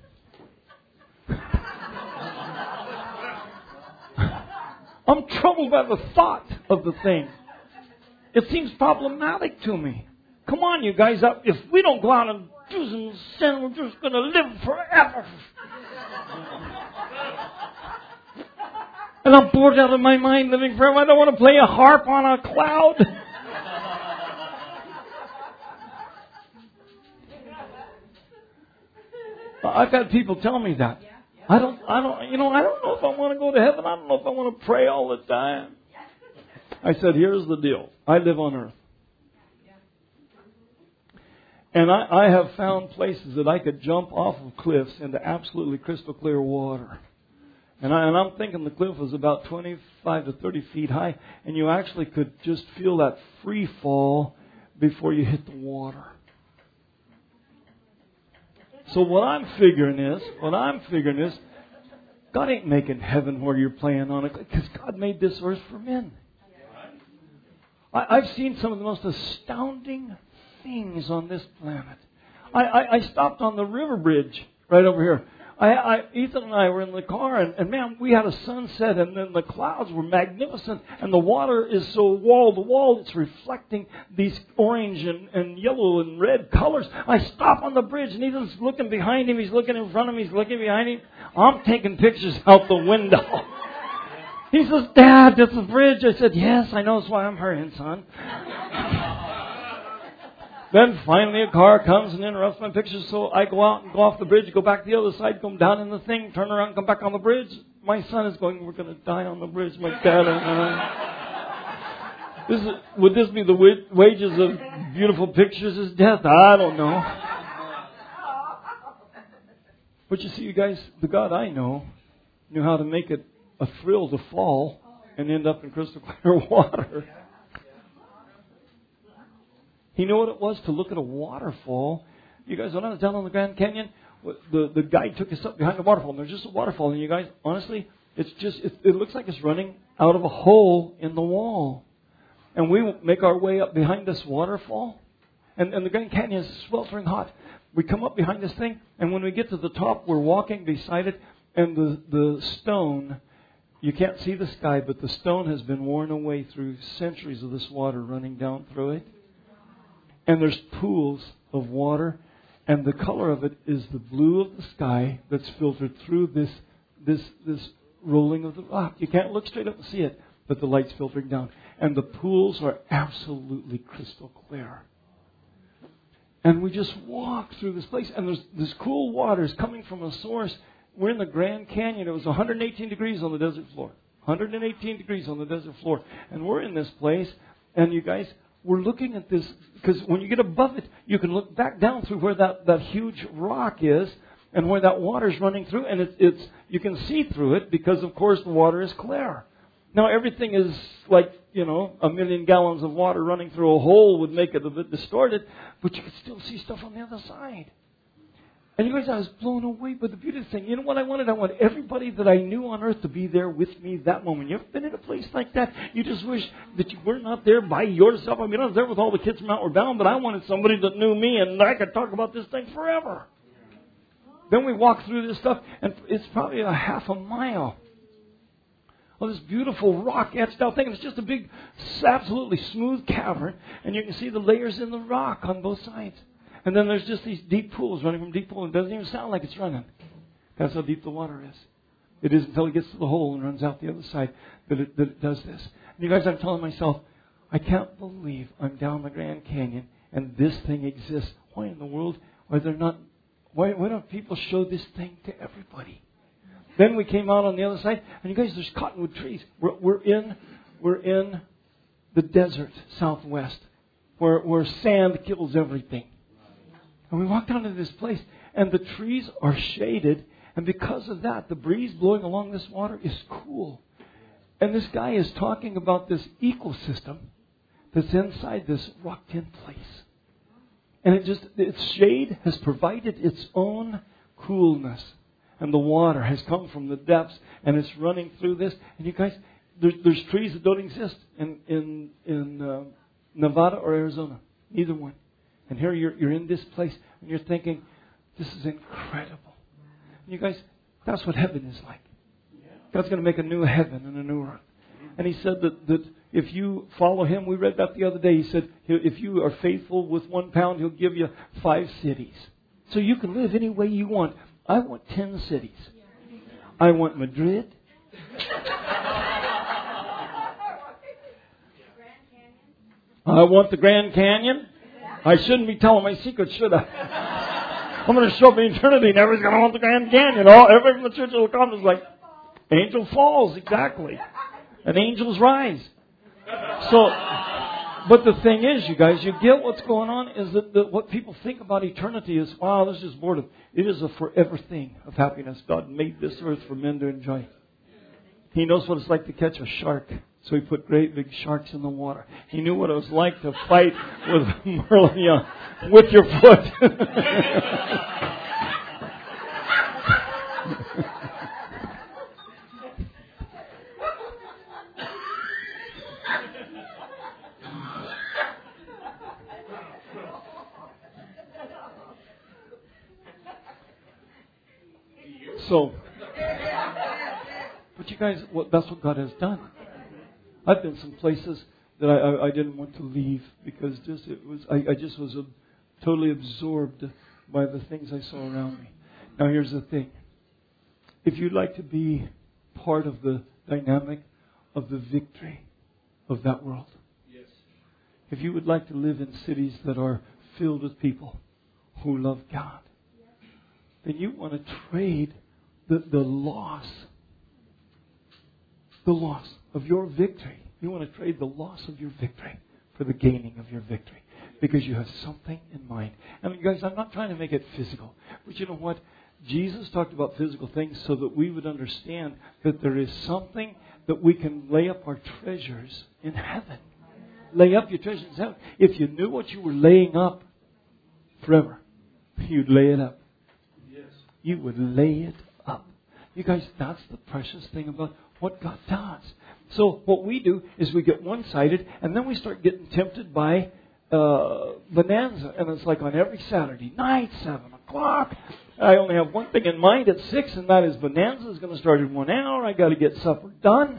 I'm troubled by the thought of the thing. It seems problematic to me. Come on, you guys. If we don't go out and do some sin, we're just going to live forever. And I'm bored out of my mind living forever. I don't want to play a harp on a cloud. I've had people tell me that. I don't, I don't, you know, I don't know if I want to go to heaven. I don't know if I want to pray all the time. I said, here's the deal. I live on earth. And I, I have found places that I could jump off of cliffs into absolutely crystal clear water. And, I, and I'm thinking the cliff was about twenty-five to thirty feet high. And you actually could just feel that free fall before you hit the water. So what I'm figuring is, what I'm figuring is, God ain't making heaven where you're playing on it. Because God made this earth for men. I, I've seen some of the most astounding things on this planet. I, I, I stopped on the river bridge right over here. I, I, Ethan and I were in the car, and, and man, we had a sunset, and then the clouds were magnificent, and the water is so wall to wall, it's reflecting these orange and, and yellow and red colors. I stop on the bridge, and Ethan's looking behind him, he's looking in front of him, he's looking behind him. I'm taking pictures out the window. He says, Dad, that's the bridge. I said, yes, I know, that's why I'm hurrying, son. Then finally a car comes and interrupts my picture, so I go out and go off the bridge, go back to the other side, come down in the thing, turn around, come back on the bridge. My son is going, we're going to die on the bridge, my dad and I. This is, would this be the wages of beautiful pictures is death? I don't know. But you see, you guys, the God I know knew how to make it a thrill to fall and end up in crystal clear water. He knew what it was to look at a waterfall. You guys, when I was down on the Grand Canyon, the, the guide took us up behind the waterfall. And there's just a waterfall. And you guys, honestly, it's just, it, it looks like it's running out of a hole in the wall. And we make our way up behind this waterfall. And, and the Grand Canyon is sweltering hot. We come up behind this thing. And when we get to the top, we're walking beside it. And the, the stone, you can't see the sky, but the stone has been worn away through centuries of this water running down through it. And there's pools of water, and the color of it is the blue of the sky that's filtered through this this this rolling of the rock. You can't look straight up and see it, but the light's filtering down. And the pools are absolutely crystal clear. And we just walk through this place, and there's this cool water is coming from a source. We're in the Grand Canyon. It was one hundred eighteen degrees on the desert floor. one hundred eighteen degrees on the desert floor. And we're in this place, and you guys, we're looking at this, because when you get above it, you can look back down through where that, that huge rock is and where that water's running through, and it's, it's you can see through it because, of course, the water is clear. Now, everything is like, you know, a million gallons of water running through a hole would make it a bit distorted, but you can still see stuff on the other side. And you guys, I was blown away by the beauty of the thing. You know what I wanted? I wanted everybody that I knew on earth to be there with me that moment. You ever been in a place like that? You just wish that you were not there by yourself. I mean, I was there with all the kids from Outward Bound, but I wanted somebody that knew me, and I could talk about this thing forever. Then we walk through this stuff, and it's probably a half a mile of this beautiful rock etched out thing. And it's just a big, absolutely smooth cavern, and you can see the layers in the rock on both sides. And then there's just these deep pools running from deep pools. It doesn't even sound like it's running. That's how deep the water is. It is until it gets to the hole and runs out the other side that it, that it does this. And you guys, I'm telling myself, I can't believe I'm down the Grand Canyon and this thing exists. Why in the world are there not, why, why don't people show this thing to everybody? Then we came out on the other side, and you guys, there's cottonwood trees. We're, we're in, we're in the desert southwest where, where sand kills everything. And we walked down into this place, and the trees are shaded, and because of that, the breeze blowing along this water is cool. And this guy is talking about this ecosystem that's inside this rocked-in place. And it just, its shade has provided its own coolness. And the water has come from the depths, and it's running through this. And you guys, there's, there's trees that don't exist in in in uh, Nevada or Arizona, neither one. And here you're you're in this place and you're thinking, this is incredible. And you guys, that's what heaven is like. God's going to make a new heaven and a new earth. And He said that that if you follow Him, we read that the other day. He said if you are faithful with one pound, He'll give you five cities. So you can live any way you want. I want ten cities. I want Madrid. I want the Grand Canyon. I shouldn't be telling my secrets, should I? I'm going to show up in eternity and everybody's going to want the Grand Canyon. All, everybody from the church will come is like, Angel Falls, exactly. And angels rise. So, but the thing is, you guys, you get what's going on is that the, what people think about eternity is, wow, this is just boredom. It is a forever thing of happiness. God made this earth for men to enjoy. He knows what it's like to catch a shark. So He put great big sharks in the water. He knew what it was like to fight with Merlin Young with your foot. So, but you guys, well, that's what God has done. I've been some places that I, I, I didn't want to leave because just it was I, I just was uh, totally absorbed by the things I saw around me. Now here's the thing: if you'd like to be part of the dynamic of the victory of that world, yes. If you would like to live in cities that are filled with people who love God, then you want to trade the the loss, the loss. of your victory. You want to trade the loss of your victory for the gaining of your victory. Because you have something in mind. And guys, I'm not trying to make it physical. But you know what? Jesus talked about physical things so that we would understand that there is something that we can lay up our treasures in heaven. Lay up your treasures in heaven. If you knew what you were laying up forever, you'd lay it up. Yes. You would lay it up. You guys, that's the precious thing about what God does. So what we do is we get one-sided, and then we start getting tempted by uh, Bonanza. And it's like on every Saturday night, seven o'clock. I only have one thing in mind at six, and that is Bonanza is going to start in one hour. I got to get supper done.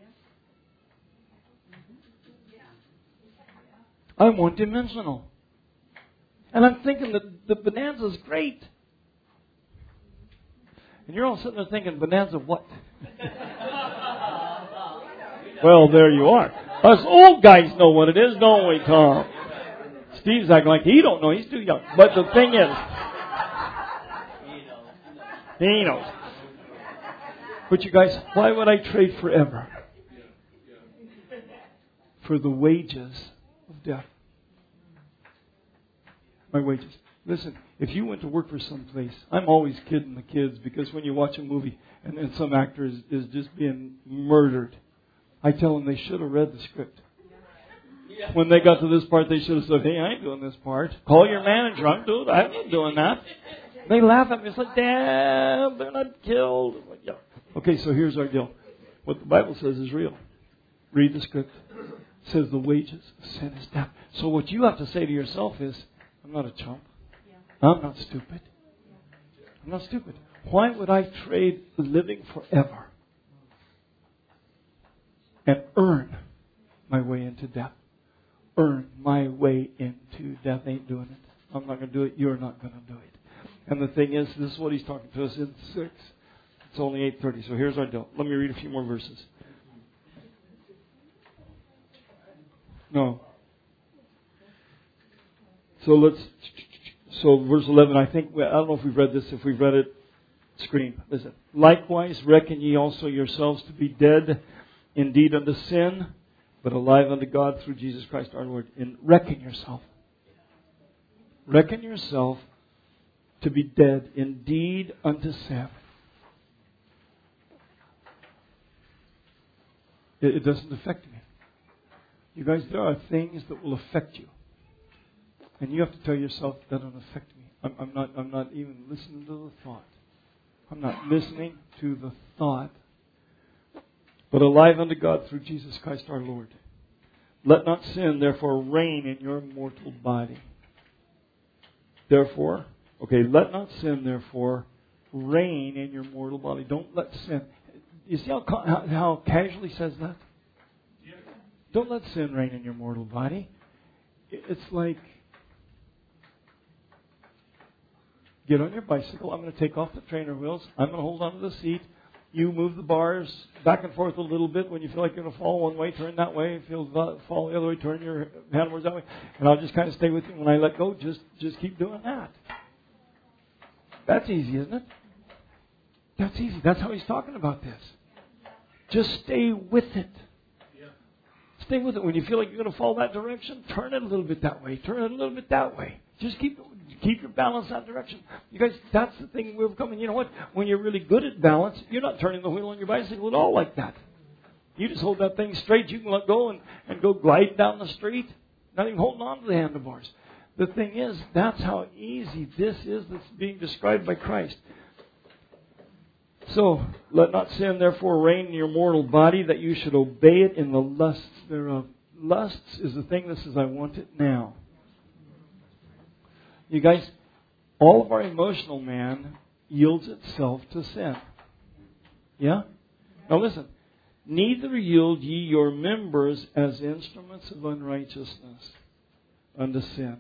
I'm one-dimensional. And I'm thinking that the Bonanza is great. And you're all sitting there thinking, Bonanza what? Well, there you are. Us old guys know what it is, don't we, Tom? Steve's acting like he don't know. He's too young. But the thing is, he knows. But you guys, why would I trade forever for the wages of death? My wages. Listen, if you went to work for some place, I'm always kidding the kids because when you watch a movie and then some actor is, is just being murdered, I tell them they should have read the script. When they got to this part, they should have said, hey, I ain't doing this part. Call your manager. I'm doing I'm not doing that. They laugh at me. It's like, damn, they're not killed. I'm like, yeah. Okay, so here's our deal. What the Bible says is real. Read the script. It says the wages of sin is death. So what you have to say to yourself is, I'm not a chump. I'm not stupid. I'm not stupid. Why would I trade living forever and earn my way into death? Earn my way into death. Ain't doing it. I'm not going to do it. You're not going to do it. And the thing is, this is what he's talking to us in six. It's only eight thirty, so here's our deal. Let me read a few more verses. No. So let's... So verse eleven, I think, I don't know if we've read this. If we've read it, scream. Listen. Likewise, reckon ye also yourselves to be dead indeed unto sin, but alive unto God through Jesus Christ our Lord. And reckon yourself. Reckon yourself to be dead indeed unto sin. It, it doesn't affect me. You guys, there are things that will affect you. And you have to tell yourself, that doesn't affect me. I'm, I'm not I'm not even listening to the thought. I'm not listening to the thought. but alive unto God through Jesus Christ our Lord. Let not sin, therefore, reign in your mortal body. Therefore, okay, let not sin, therefore, reign in your mortal body. Don't let sin. You see how, how, how casually says that? Don't let sin reign in your mortal body. It's like, get on your bicycle. I'm going to take off the trainer wheels. I'm going to hold onto the seat. You move the bars back and forth a little bit. When you feel like you're going to fall one way, turn that way. If you feel fall the other way, turn your handlebars that way. And I'll just kind of stay with you. When I let go, just, just keep doing that. That's easy, isn't it? That's easy. That's how he's talking about this. Just stay with it. Stay with it. When you feel like you're going to fall that direction, turn it a little bit that way. Turn it a little bit that way. Just keep keep your balance that direction. You guys, that's the thing we're coming. You know what? When you're really good at balance, you're not turning the wheel on your bicycle at all like that. You just hold that thing straight. You can let go and, and go glide down the street. Not even holding on to the handlebars. The thing is, that's how easy this is that's being described by Christ. So, let not sin therefore reign in your mortal body, that you should obey it in the lusts thereof. Lusts is the thing that says, I want it now. You guys, all of our emotional man yields itself to sin. Yeah? Now listen. Neither yield ye your members as instruments of unrighteousness unto sin.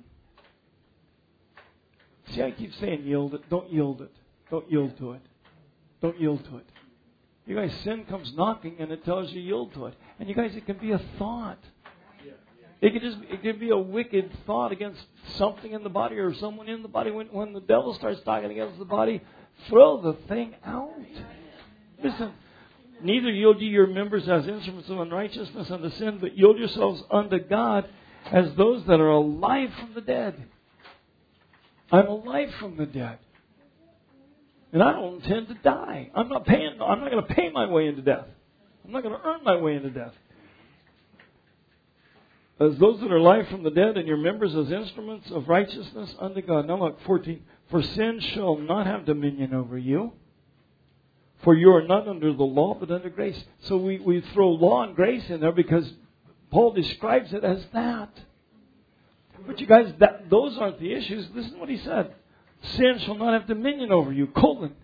See, I keep saying yield it. Don't yield it. Don't yield to it. Don't yield to it. You guys, sin comes knocking and it tells you yield to it. And you guys, it can be a thought. It can just it can be a wicked thought against something in the body or someone in the body. When, when the devil starts talking against the body, throw the thing out. Listen, neither yield ye your members as instruments of unrighteousness unto sin, but yield yourselves unto God as those that are alive from the dead. I'm alive from the dead. And I don't intend to die. I'm not paying. I'm not going to pay my way into death. I'm not going to earn my way into death. As those that are alive from the dead, and your members as instruments of righteousness unto God. Now look, fourteen. For sin shall not have dominion over you. For you are not under the law, but under grace. So we, we throw law and grace in there because Paul describes it as that. But you guys, that, those aren't the issues. Listen to what he said. Sin shall not have dominion over you. Colon.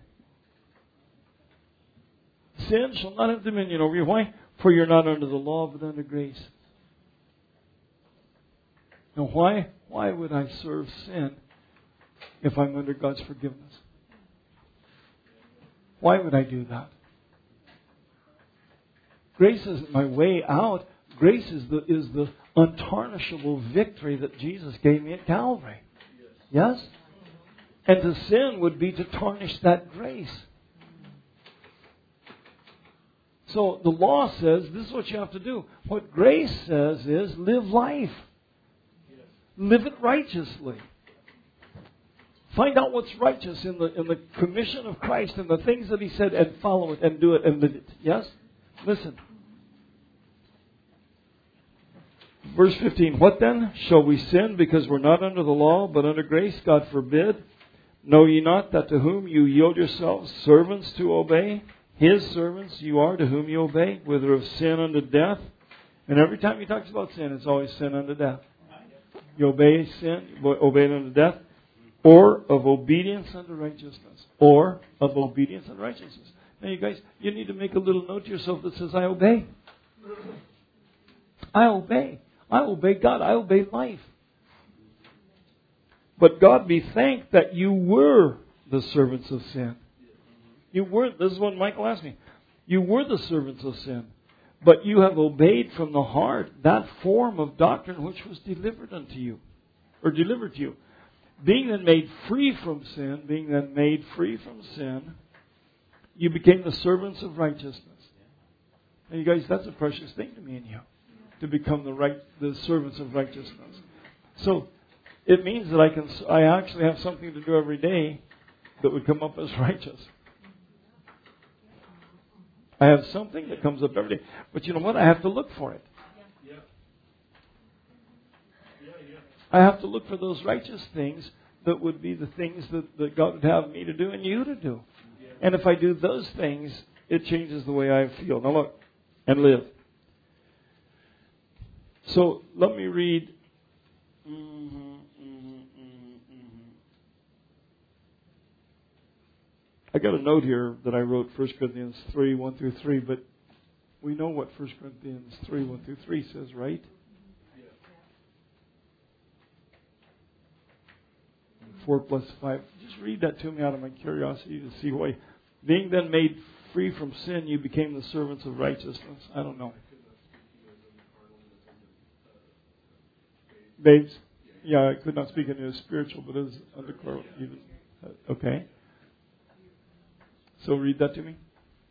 Sin shall not have dominion over you. Why? For you're not under the law, but under grace. Now why? Why would I serve sin if I'm under God's forgiveness? Why would I do that? Grace isn't my way out. Grace is the is the untarnishable victory that Jesus gave me at Calvary. Yes? And to sin would be to tarnish that grace. So the law says this is what you have to do. What grace says is live life. Live it righteously. Find out what's righteous in the in the commission of Christ and the things that He said, and follow it and do it and live it. Yes? Listen. Verse fifteen. What then? Shall we sin because we're not under the law, but under grace? God forbid. Know ye not that to whom you yield yourselves servants to obey, His servants you are to whom you obey, whether of sin unto death. And every time He talks about sin, it's always sin unto death. You obey sin, obey it unto death, or of obedience unto righteousness, or of obedience unto righteousness. Now, you guys, you need to make a little note to yourself that says, "I obey. I obey. I obey God. I obey life." But God be thanked that you were the servants of sin. You were. This is what Michael asked me. You were the servants of sin. But you have obeyed from the heart that form of doctrine which was delivered unto you, or delivered to you. Being then made free from sin, being then made free from sin, you became the servants of righteousness. Now, you guys, that's a precious thing to me and you, to become the right, the servants of righteousness. So it means that I can, I actually have something to do every day that would come up as righteous. I have something that comes up every day. But you know what? I have to look for it. Yeah. Yeah, yeah. I have to look for those righteous things that would be the things that, that God would have me to do and you to do. Yeah. And if I do those things, it changes the way I feel. Now look, and live. So let me read. Mm-hmm, mm-hmm, mm-hmm, mm-hmm. I got a note here that I wrote First Corinthians three, one through three, but we know what First Corinthians three, one through three says, right? Four plus five. Just read that to me out of my curiosity to see why. Being then made free from sin, you became the servants of righteousness. I don't know. Babes? Yeah, I could not speak in the spiritual, but as under carnal. Okay. So read that to me.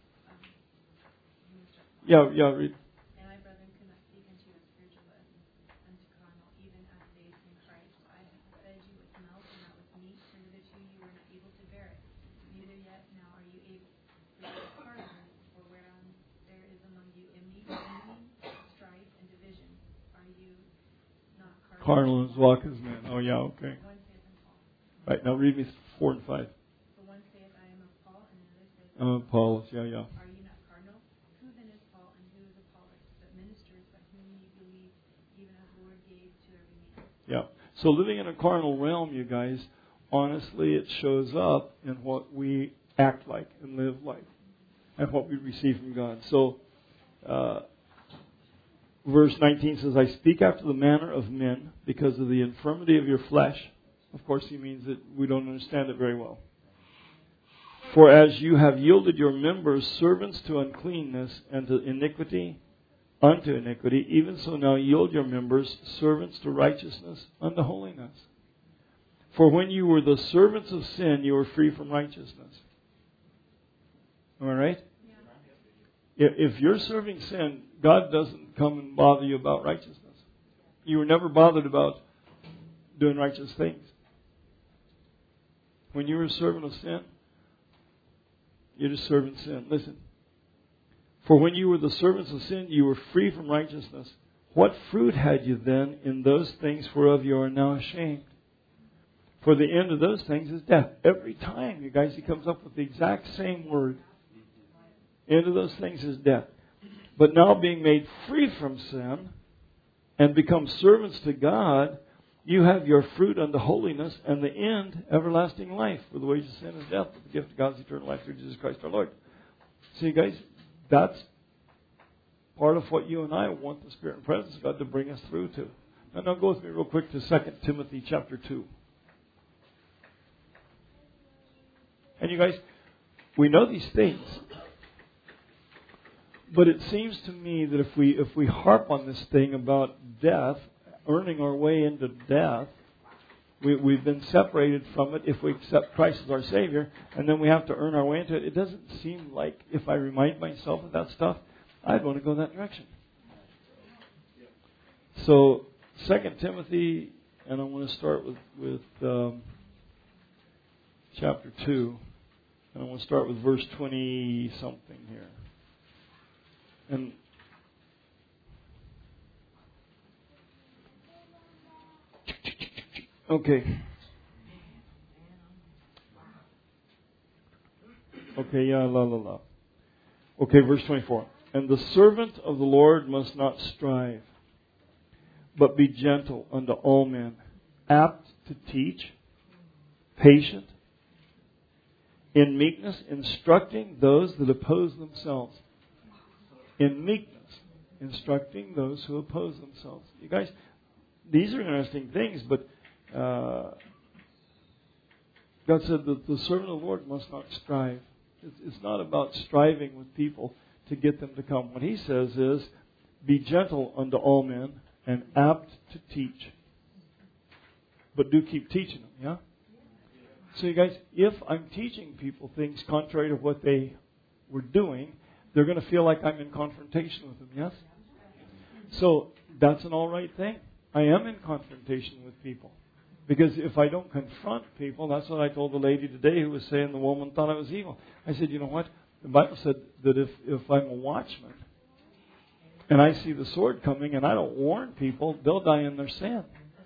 Yeah, yeah, read. And I, brethren, could not speak unto you in spiritual, but unto carnal, even as babes in Christ. For I have fed you with milk and not with meat, for hitherto you were not able to bear it. Neither yet now are you able. For you are carnal, for whereon there is among you enmity, strife, and division. Are you not carnal? Carnal as walk as men. Oh, yeah, okay. One saith, I'm Paul. Right, now read me four and five. For one saith, I am of Paul, and another saith, Uh, Paul, yeah, yeah. Are you not carnal? Who then is Paul, and who is Apollos, but ministers by whom ye believe, even as the Lord gave to every man? Yeah. So living in a carnal realm, you guys, honestly, it shows up in what we act like and live like and what we receive from God. So, uh, verse nineteen says, I speak after the manner of men because of the infirmity of your flesh. Of course, he means that we don't understand it very well. For as you have yielded your members servants to uncleanness and to iniquity, unto iniquity, even so now yield your members servants to righteousness unto holiness. For when you were the servants of sin, you were free from righteousness. Am I right? Yeah. If, if you're serving sin, God doesn't come and bother you about righteousness. You were never bothered about doing righteous things. When you were a servant of sin, you're just serving sin. Listen. For when you were the servants of sin, you were free from righteousness. What fruit had you then in those things whereof you are now ashamed? For the end of those things is death. Every time, you guys, he comes up with the exact same word. End of those things is death. But now being made free from sin and become servants to God, you have your fruit unto holiness, and the end, everlasting life. For the wages of sin is death, but the gift of God is eternal life through Jesus Christ our Lord. See, guys, that's part of what you and I want the Spirit and presence of God to bring us through to. And now go with me real quick to Second Timothy chapter two. And you guys, we know these things. But it seems to me that if we if we harp on this thing about death, earning our way into death, we, we've been separated from it if we accept Christ as our Savior, and then we have to earn our way into it. It doesn't seem like, if I remind myself of that stuff, I'd want to go that direction. So, Second Timothy, and I want to start with, with um, chapter two, and I want to start with verse twenty-something here. And okay. Okay, yeah, la la la. Okay, verse twenty-four. And the servant of the Lord must not strive, but be gentle unto all men, apt to teach, patient, in meekness, instructing those that oppose themselves. In meekness, instructing those who oppose themselves. You guys, these are interesting things, but uh, God said that the servant of the Lord must not strive. It's, it's not about striving with people to get them to come. What He says is, be gentle unto all men and apt to teach. But do keep teaching them, yeah? So you guys, if I'm teaching people things contrary to what they were doing, they're going to feel like I'm in confrontation with them, yes? So that's an all right thing. I am in confrontation with people. Because if I don't confront people, that's what I told the lady today who was saying the woman thought I was evil. I said, you know what? The Bible said that if, if I'm a watchman and I see the sword coming and I don't warn people, they'll die in their sin.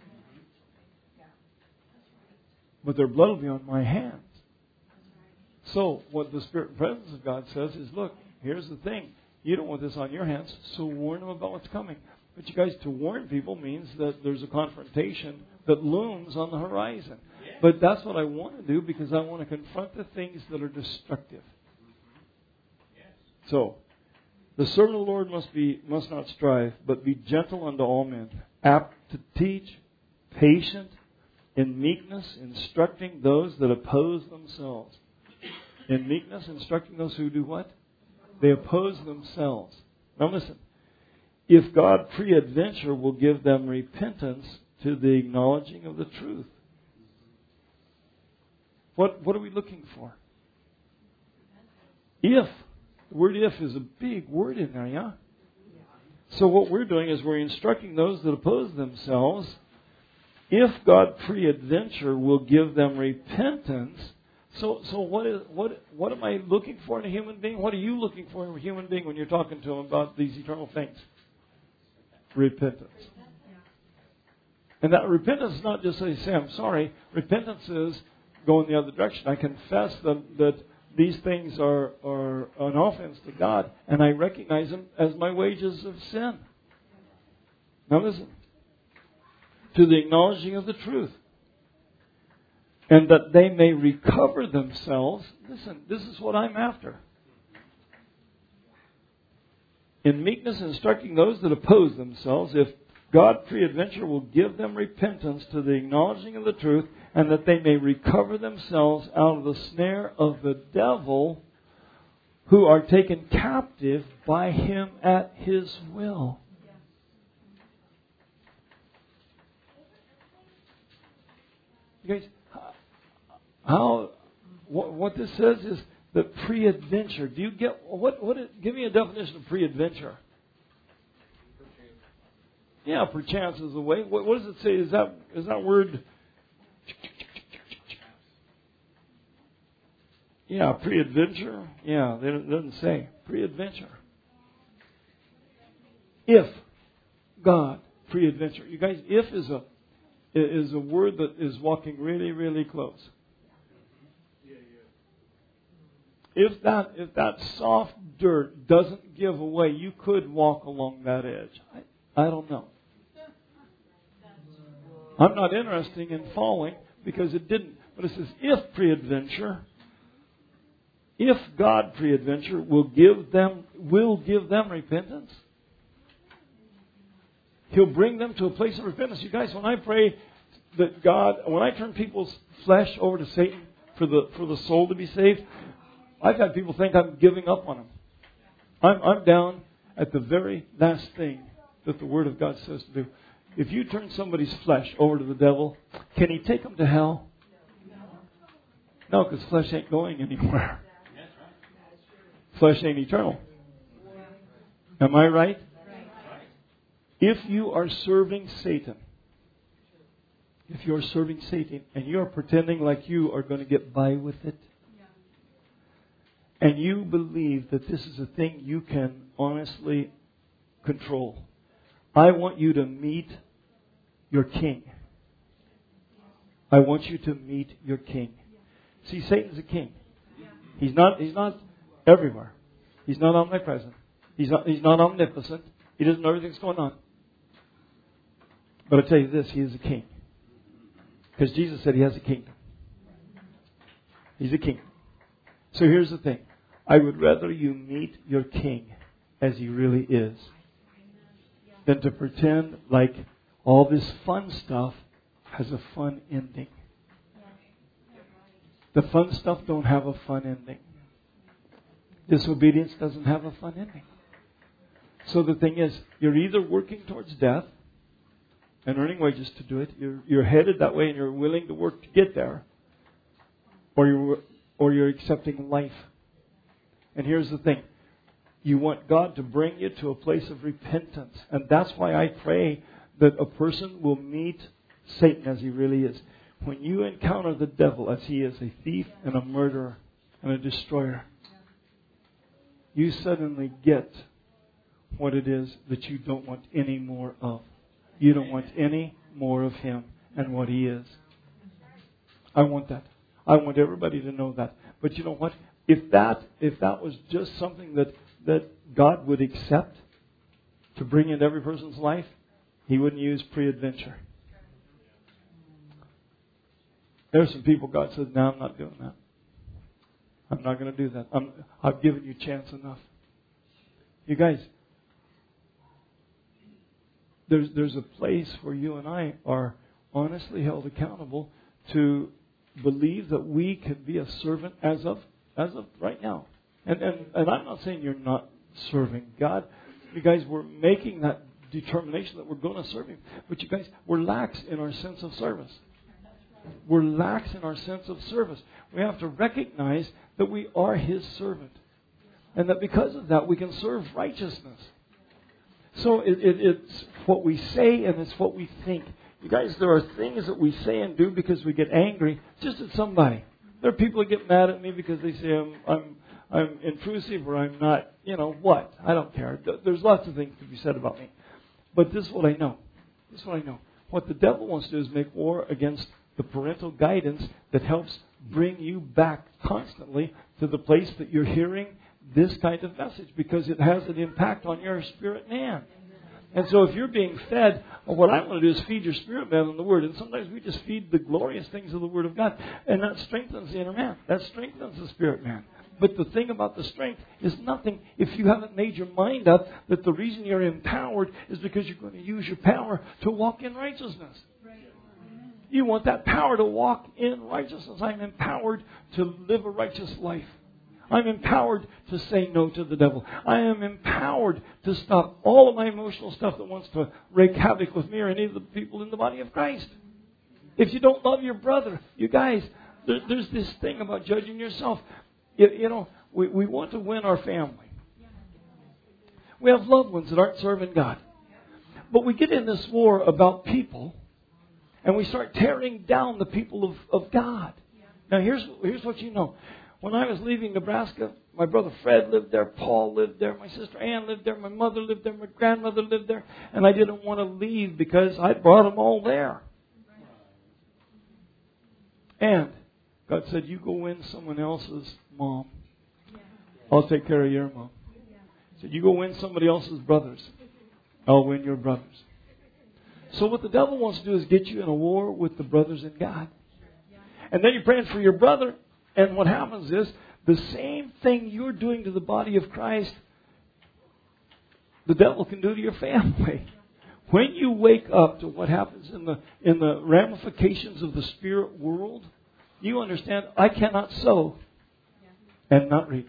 But their blood will be on my hands. So what the Spirit and presence of God says is, look, here's the thing. You don't want this on your hands, so warn them about what's coming. But you guys, to warn people means that there's a confrontation that looms on the horizon. But that's what I want to do because I want to confront the things that are destructive. So, the servant of the Lord must be must not strive, but be gentle unto all men, apt to teach, patient, in meekness, instructing those that oppose themselves. In meekness, instructing those who do what? They oppose themselves. Now listen, if God pre-adventure will give them repentance to the acknowledging of the truth. What what are we looking for? If. The word if is a big word in there, yeah? So what we're doing is we're instructing those that oppose themselves. If God pre-adventure will give them repentance. So so what is what what am I looking for in a human being? What are you looking for in a human being when you're talking to them about these eternal things? Repentance. And that repentance is not just say, say I'm sorry. Repentance is going the other direction. I confess that, that these things are, are an offense to God, and I recognize them as my wages of sin. Now listen. To the acknowledging of the truth. And that they may recover themselves. Listen, this is what I'm after. In meekness, instructing those that oppose themselves, if God pre-adventure will give them repentance to the acknowledging of the truth, and that they may recover themselves out of the snare of the devil, who are taken captive by him at his will. You guys, how what, what this says is that pre-adventure. Do you get what? What? It, give me a definition of pre-adventure. Yeah, perchance is the way. What, what does it say? Is that is that word? Yeah, pre-adventure. Yeah, it doesn't say pre-adventure. If God pre-adventure, you guys, if is a is a word that is walking really, really close. If that if that soft dirt doesn't give away, you could walk along that edge. I, I don't know. I'm not interested in falling because it didn't. But it says, if pre-adventure, if God pre-adventure will give them will give them repentance, He'll bring them to a place of repentance. You guys, when I pray that God, when I turn people's flesh over to Satan for the for the soul to be saved, I've had people think I'm giving up on them. I'm, I'm down at the very last thing that the Word of God says to do. If you turn somebody's flesh over to the devil, can he take them to hell? No, because flesh ain't going anywhere. Flesh ain't eternal. Am I right? If you are serving Satan, if you're serving Satan and you're pretending like you are going to get by with it, and you believe that this is a thing you can honestly control, I want you to meet your king. I want you to meet your king. See, Satan's a king. He's not he's not everywhere. He's not omnipresent. He's not he's not omnipotent. He doesn't know everything's going on. But I tell you this, he is a king. Because Jesus said he has a kingdom. He's a king. So here's the thing. I would rather you meet your king as he really is than to pretend like all this fun stuff has a fun ending. The fun stuff don't have a fun ending. Disobedience doesn't have a fun ending. So the thing is, you're either working towards death and earning wages to do it, you're, you're headed that way and you're willing to work to get there, or you're, or you're accepting life. And here's the thing. You want God to bring you to a place of repentance. And that's why I pray that a person will meet Satan as he really is. When you encounter the devil as he is, a thief and a murderer and a destroyer, you suddenly get what it is that you don't want any more of. You don't want any more of him and what he is. I want that. I want everybody to know that. But you know what? If that if that was just something that that God would accept to bring into every person's life, He wouldn't use pre-adventure. There's some people God says, no, I'm not doing that. I'm not going to do that. I'm, I've given you chance enough. You guys, there's there's a place where you and I are honestly held accountable to believe that we can be a servant as of as of right now. And and, and I'm not saying you're not serving God. You guys, we're making that determination that we're going to serve Him. But you guys, we're lax in our sense of service. We're lax in our sense of service. We have to recognize that we are His servant. And that because of that, we can serve righteousness. So it, it, it's what we say and it's what we think. You guys, there are things that we say and do because we get angry just at somebody. There are people that get mad at me because they say I'm I'm, I'm intrusive or I'm not, you know, what? I don't care. There's lots of things to be said about me. But this is what I know. This is what I know. What the devil wants to do is make war against the parental guidance that helps bring you back constantly to the place that you're hearing this kind of message, because it has an impact on your spirit man. And so if you're being fed, well, what I want to do is feed your spirit man on the Word. And sometimes we just feed the glorious things of the Word of God. And that strengthens the inner man. That strengthens the spirit man. But the thing about the strength is nothing if you haven't made your mind up that the reason you're empowered is because you're going to use your power to walk in righteousness. You want that power to walk in righteousness. I'm empowered to live a righteous life. I'm empowered to say no to the devil. I am empowered to stop all of my emotional stuff that wants to wreak havoc with me or any of the people in the body of Christ. If you don't love your brother, you guys, there, there's this thing about judging yourself. You, you know, we, we want to win our family. We have loved ones that aren't serving God. But we get in this war about people, and we start tearing down the people of, of God. Now, here's here's what you know. When I was leaving Nebraska, my brother Fred lived there, Paul lived there, my sister Ann lived there, my mother lived there, my grandmother lived there, and I didn't want to leave because I brought them all there. And God said, you go win someone else's mom. I'll take care of your mom. He said, you go win somebody else's brothers. I'll win your brothers. So what the devil wants to do is get you in a war with the brothers in God. And then you're praying for your brother. And what happens is, the same thing you're doing to the body of Christ, the devil can do to your family. When you wake up to what happens in the in the ramifications of the spirit world, you understand, I cannot sow and not reap.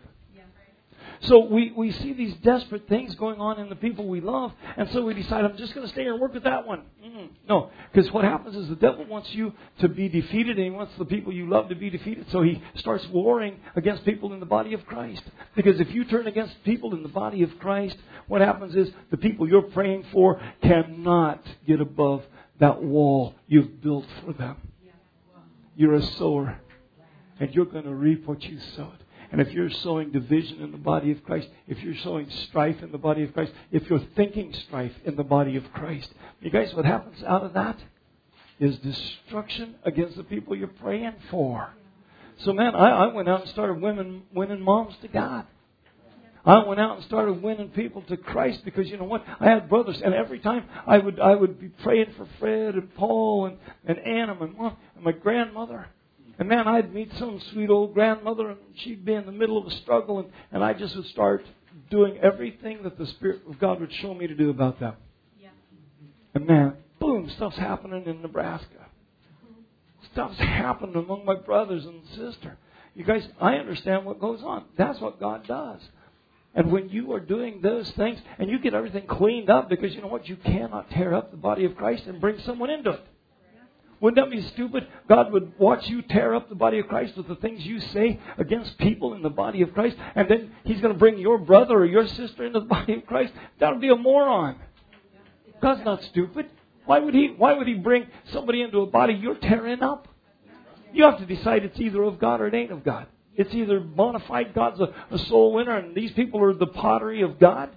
So we, we see these desperate things going on in the people we love, and so we decide, I'm just going to stay here and work with that one. Mm-mm. No, because what happens is the devil wants you to be defeated, and he wants the people you love to be defeated. So he starts warring against people in the body of Christ. Because if you turn against people in the body of Christ, what happens is the people you're praying for cannot get above that wall you've built for them. You're a sower, and you're going to reap what you sowed. And if you're sowing division in the body of Christ, if you're sowing strife in the body of Christ, if you're thinking strife in the body of Christ, you guys, what happens out of that is destruction against the people you're praying for. So, man, I, I went out and started winning, winning moms to God. I went out and started winning people to Christ because, you know what, I had brothers, and every time I would I would be praying for Fred and Paul and, and Anna and my mom and my grandmother. And man, I'd meet some sweet old grandmother, and she'd be in the middle of a struggle, and, and I just would start doing everything that the Spirit of God would show me to do about them. Yeah. And man, boom, stuff's happening in Nebraska. Stuff's happening among my brothers and sister. You guys, I understand what goes on. That's what God does. And when you are doing those things, and you get everything cleaned up, because you know what, you cannot tear up the body of Christ and bring someone into it. Wouldn't that be stupid? God would watch you tear up the body of Christ with the things you say against people in the body of Christ, and then He's going to bring your brother or your sister into the body of Christ. That would be a moron. God's not stupid. Why would He, why would He bring somebody into a body you're tearing up? You have to decide it's either of God or it ain't of God. It's either bona fide God's a, a soul winner and these people are the pottery of God,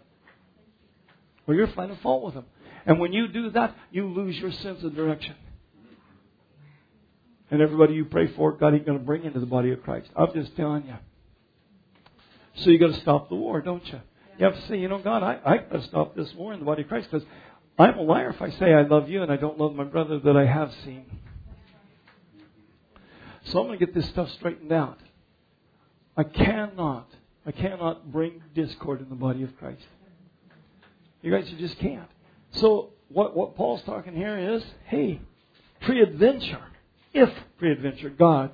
or you're finding fault with them. And when you do that, you lose your sense of direction. And everybody you pray for, God ain't going to bring into the body of Christ. I'm just telling you. So you got to stop the war, don't you? You have to say, you know, God, I, I got to stop this war in the body of Christ, because I'm a liar if I say I love you and I don't love my brother that I have seen. So I'm going to get this stuff straightened out. I cannot, I cannot bring discord in the body of Christ. You guys, you just can't. So what, what Paul's talking here is, hey, pre-adventure, if pre-adventure, God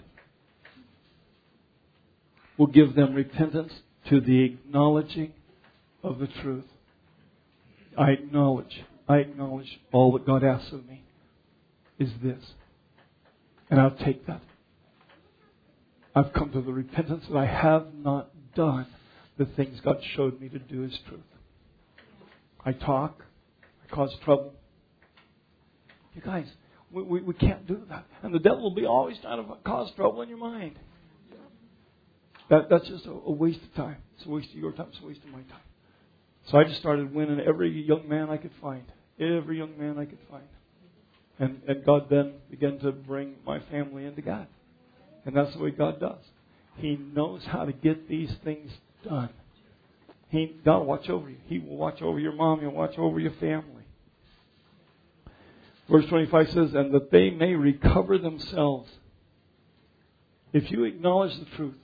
will give them repentance to the acknowledging of the truth. I acknowledge, I acknowledge all that God asks of me is this. And I'll take that. I've come to the repentance that I have not done the things God showed me to do as truth. I talk. I cause trouble. You guys, we, we, we can't do that. And the devil will be always trying to cause trouble in your mind. That, that's just a, a waste of time. It's a waste of your time. It's a waste of my time. So I just started winning every young man I could find. Every young man I could find. And, and God then began to bring my family into God. And that's the way God does. He knows how to get these things done. He, God will watch over you. He will watch over your mom. He'll watch over your family. Verse twenty-five says, and that they may recover themselves. If you acknowledge the truth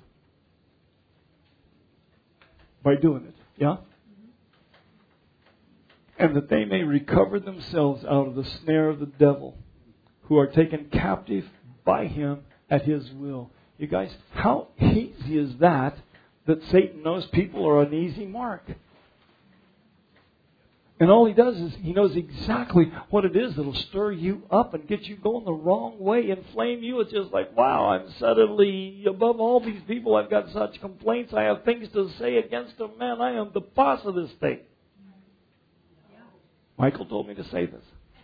by doing it, yeah? And that they may recover themselves out of the snare of the devil, who are taken captive by him at his will. You guys, how easy is that, that Satan knows people are an easy mark? And all he does is he knows exactly what it is that'll stir you up and get you going the wrong way, inflame you. It's just like, wow, I'm suddenly above all these people. I've got such complaints. I have things to say against them. Man, I am the boss of this thing. Michael told me to say this.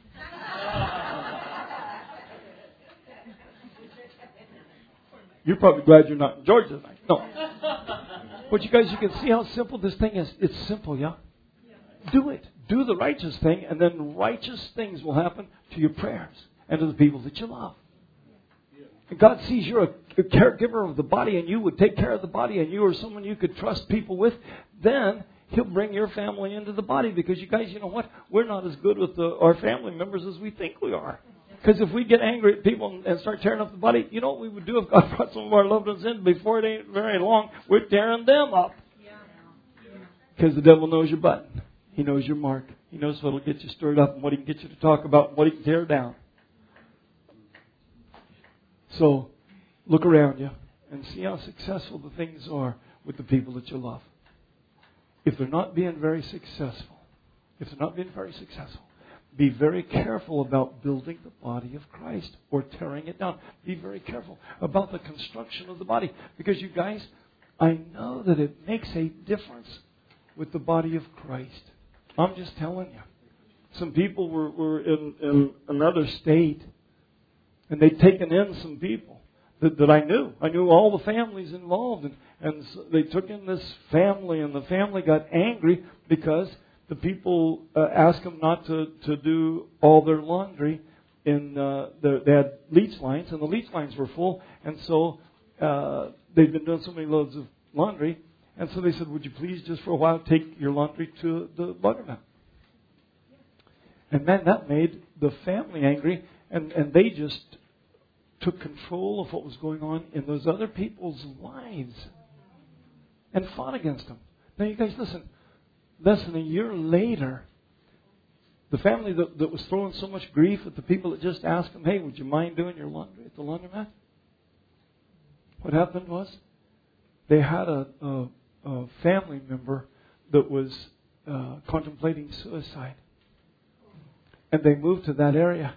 You're probably glad you're not in Georgia tonight. No. But you guys, you can see how simple this thing is. It's simple, yeah? Do it. Do the righteous thing, and then righteous things will happen to your prayers and to the people that you love. And God sees you're a, a caregiver of the body, and you would take care of the body, and you are someone you could trust people with. Then He'll bring your family into the body, because you guys, you know what? We're not as good with the, our family members as we think we are. Because if we get angry at people and start tearing up the body, you know what we would do if God brought some of our loved ones in? Before it ain't very long, we're tearing them up. Because the devil knows your button. He knows your mark. He knows what will get you stirred up and what he can get you to talk about and what he can tear down. So, look around you and see how successful the things are with the people that you love. If they're not being very successful, if they're not being very successful, be very careful about building the body of Christ or tearing it down. Be very careful about the construction of the body. Because you guys, I know that it makes a difference with the body of Christ. I'm just telling you. Some people were, were in, in another state, and they'd taken in some people that, that I knew. I knew all the families involved. And, and so they took in this family, and the family got angry because the people uh, asked them not to, to do all their laundry. In uh, the, they had leach lines, and the leach lines were full. And so uh, they'd been doing so many loads of laundry. And so they said, would you please just for a while take your laundry to the laundromat? And man, that made the family angry. And, and they just took control of what was going on in those other people's lives and fought against them. Now you guys listen. Less than a year later, the family that, that was throwing so much grief at the people that just asked them, hey, would you mind doing your laundry at the laundromat? What happened was they had a, a, a family member that was uh, contemplating suicide. And they moved to that area.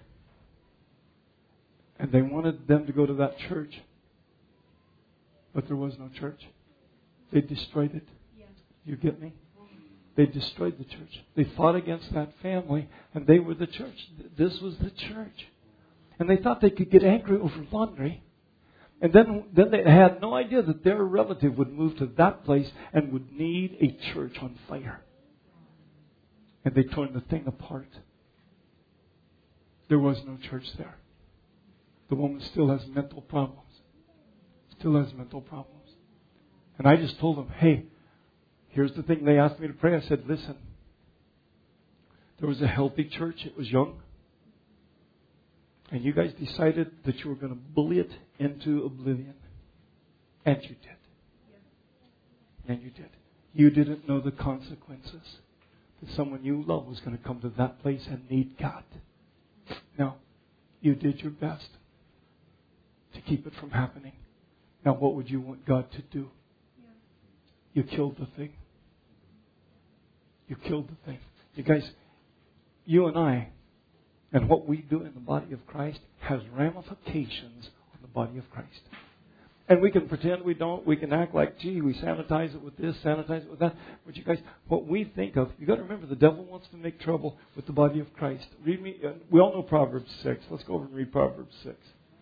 And they wanted them to go to that church. But there was no church. They destroyed it. You get me? They destroyed the church. They fought against that family, and they were the church. This was the church. And they thought they could get angry over laundry. And then, then they had no idea that their relative would move to that place and would need a church on fire. And they torn the thing apart. There was no church there. The woman still has mental problems. Still has mental problems. And I just told them, hey, Here's the thing. They asked me to pray. I said, listen. There was a healthy church. It was young. And you guys decided that you were going to bully it into oblivion. And you did. And you did. You didn't know the consequences. That someone you love was going to come to that place and need God. Now, you did your best to keep it from happening. Now, what would you want God to do? You killed the thing. You killed the thing. You guys, you and I, and what we do in the body of Christ has ramifications on the body of Christ. And we can pretend we don't. We can act like, gee, we sanitize it with this, sanitize it with that. But you guys, what we think of, you got to remember, the devil wants to make trouble with the body of Christ. Read me. Uh, we all know Proverbs six. Let's go over and read Proverbs six.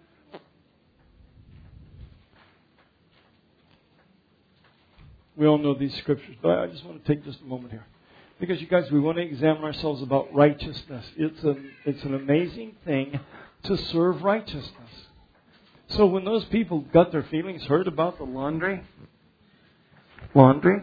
We all know these scriptures, but I just want to take just a moment here. Because you guys, we want to examine ourselves about righteousness. It's an, it's an amazing thing to serve righteousness. So when those people got their feelings hurt about the laundry, laundry,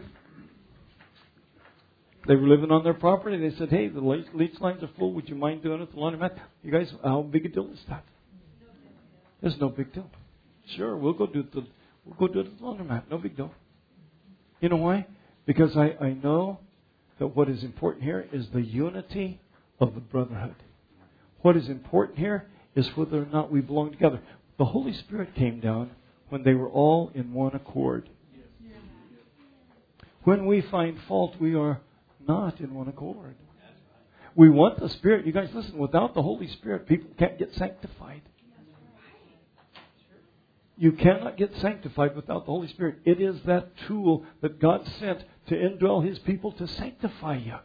they were living on their property. They said, hey, the leach lines are full. Would you mind doing it at the laundromat? You guys, how big a deal is that? There's no big deal. Sure, we'll go do it. The, we'll go do it at the laundromat. No big deal. You know why? Because I, I know that what is important here is the unity of the brotherhood. What is important here is whether or not we belong together. The Holy Spirit came down when they were all in one accord. When we find fault, we are not in one accord. We want the Spirit. You guys, listen, without the Holy Spirit, people can't get sanctified. You cannot get sanctified without the Holy Spirit. It is that tool that God sent to indwell His people to sanctify you.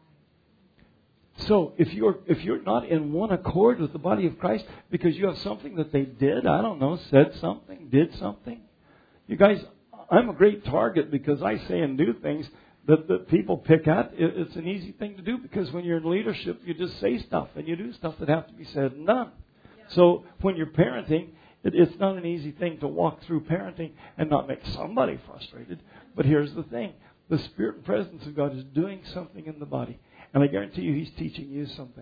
So if you're if you're not in one accord with the body of Christ because you have something that they did, I don't know, said something, did something. You guys, I'm a great target because I say and do things that, that people pick at. It's an easy thing to do because when you're in leadership, you just say stuff and you do stuff that have to be said and done. So when you're parenting, it's not an easy thing to walk through parenting and not make somebody frustrated. But here's the thing. The Spirit and presence of God is doing something in the body. And I guarantee you He's teaching you something.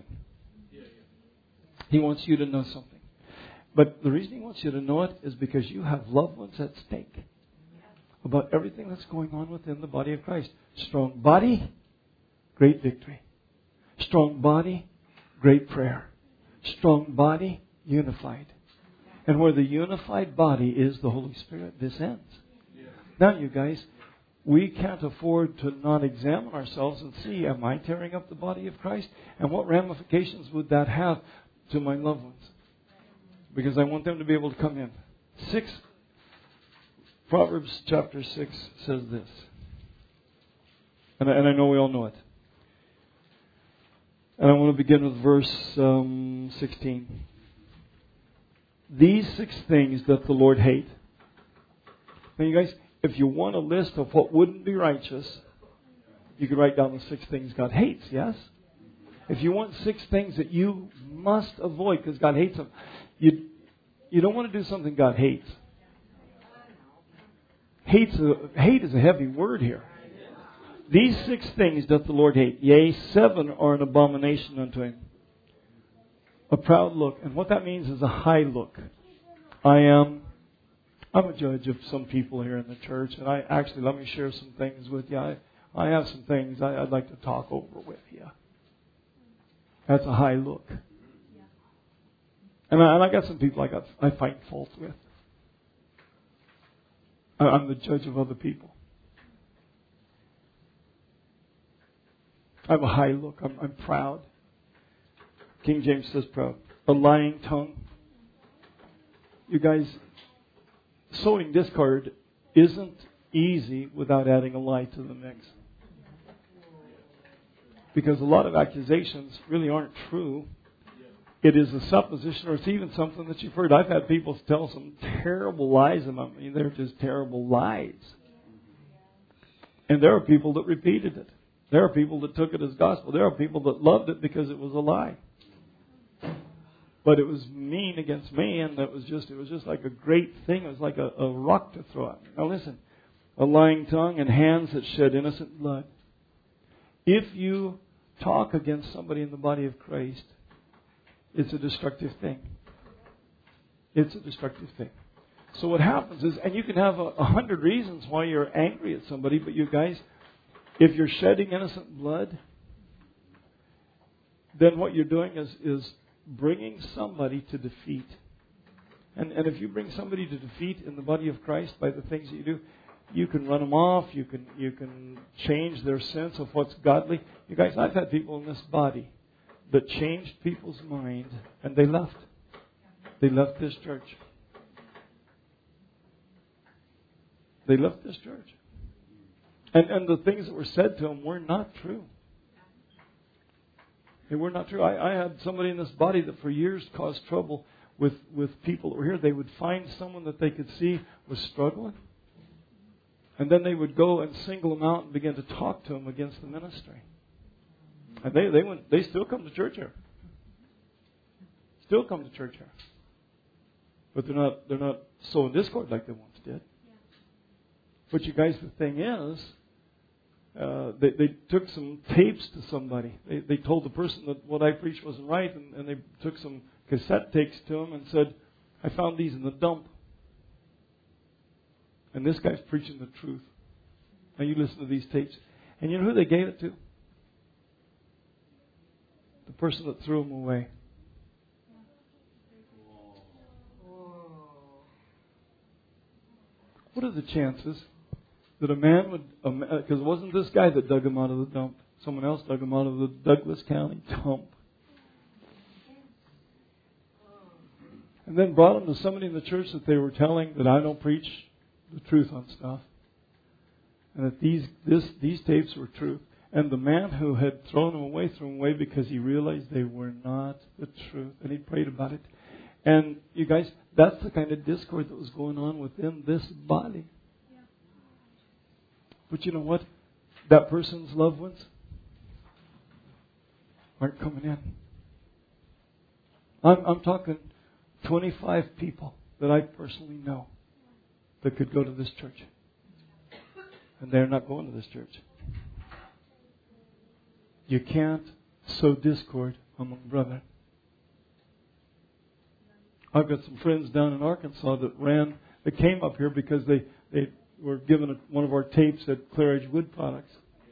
He wants you to know something. But the reason He wants you to know it is because you have loved ones at stake about everything that's going on within the body of Christ. Strong body, great victory. Strong body, great prayer. Strong body, unified. And where the unified body is the Holy Spirit, this ends. Now, you guys, we can't afford to not examine ourselves and see, am I tearing up the body of Christ? And what ramifications would that have to my loved ones? Because I want them to be able to come in. Six, Proverbs chapter six says this. And I, and I know we all know it. And I want to begin with verse um, sixteen. These six things that the Lord hates. Now, you guys, if you want a list of what wouldn't be righteous, you could write down the six things God hates, yes? If you want six things that you must avoid because God hates them, you, you don't want to do something God hates. Hates a, hate is a heavy word here. These six things doth the Lord hate. Yea, seven are an abomination unto Him. A proud look. And what that means is a high look. I am... I'm a judge of some people here in the church, and I actually, let me share some things with you. I, I have some things I, I'd like to talk over with you. That's a high look. And I, and I got some people I got I find fault with. I, I'm the judge of other people. I have a high look. I'm, I'm proud. King James says proud. A lying tongue. You guys... Sowing discord isn't easy without adding a lie to the mix. Because a lot of accusations really aren't true. It is a supposition, or it's even something that you've heard. I've had people tell some terrible lies, and I mean, they're just terrible lies. And there are people that repeated it. There are people that took it as gospel. There are people that loved it because it was a lie. But it was mean against me, and it was just it was just like a great thing. It was like a, a rock to throw at me. Now listen, a lying tongue, and hands that shed innocent blood. If you talk against somebody in the body of Christ, it's a destructive thing. It's a destructive thing. So what happens is, and you can have a, a hundred reasons why you're angry at somebody, but you guys, if you're shedding innocent blood, then what you're doing is, is bringing somebody to defeat. And, and if you bring somebody to defeat in the body of Christ by the things that you do, you can run them off. You can you can change their sense of what's godly. You guys, I've had people in this body that changed people's mind, and they left. They left this church. They left this church. And and the things that were said to them were not true. They were not true. I, I had somebody in this body that for years caused trouble with, with people that were here. They would find someone that they could see was struggling. And then they would go and single them out and begin to talk to them against the ministry. And they, they went they still come to church here. Still come to church here. But they're not they're not so in discord like they once did. But you guys, the thing is, uh, they, they took some tapes to somebody. They, they told the person that what I preached wasn't right, and, and they took some cassette tapes to him and said, I found these in the dump. And this guy's preaching the truth. Now you listen to these tapes. And you know who they gave it to? The person that threw them away. What are the chances that a man would, because it wasn't this guy that dug him out of the dump. Someone else dug him out of the Douglas County dump. And then brought him to somebody in the church that they were telling that I don't preach the truth on stuff. And that these this these tapes were true. And the man who had thrown them away threw them away because he realized they were not the truth. And he prayed about it. And you guys, that's the kind of discord that was going on within this body. Yeah. But you know what? That person's loved ones aren't coming in. I'm, I'm talking twenty-five people that I personally know that could go to this church. And they're not going to this church. You can't sow discord among brethren. I've got some friends down in Arkansas that ran, that came up here because they, they were given a, one of our tapes at Clear Edge Wood Products.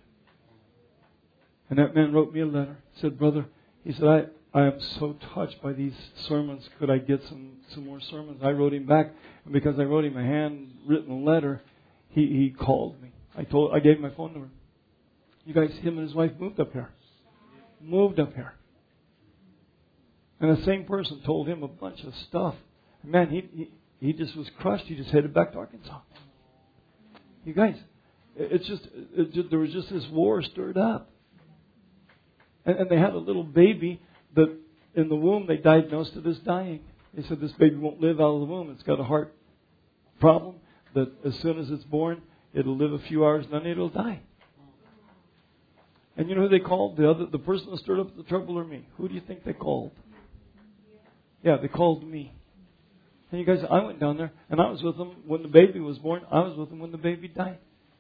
And that man wrote me a letter. He said, brother, he said, I, I am so touched by these sermons. Could I get some, some more sermons? I wrote him back. And because I wrote him a handwritten letter, he, he called me. I told, I gave him my phone number. You guys, him and his wife moved up here. Moved up here. And the same person told him a bunch of stuff. Man, he, he he just was crushed. He just headed back to Arkansas. You guys, it's just, it just there was just this war stirred up. And, and they had a little baby that in the womb they diagnosed it as dying. They said this baby won't live out of the womb. It's got a heart problem that as soon as it's born, it'll live a few hours and then it'll die. And you know who they called? The other, the person that stirred up the trouble, or me? Who do you think they called? Yeah, they called me. And you guys, I went down there, and I was with them when the baby was born. I was with them when the baby died.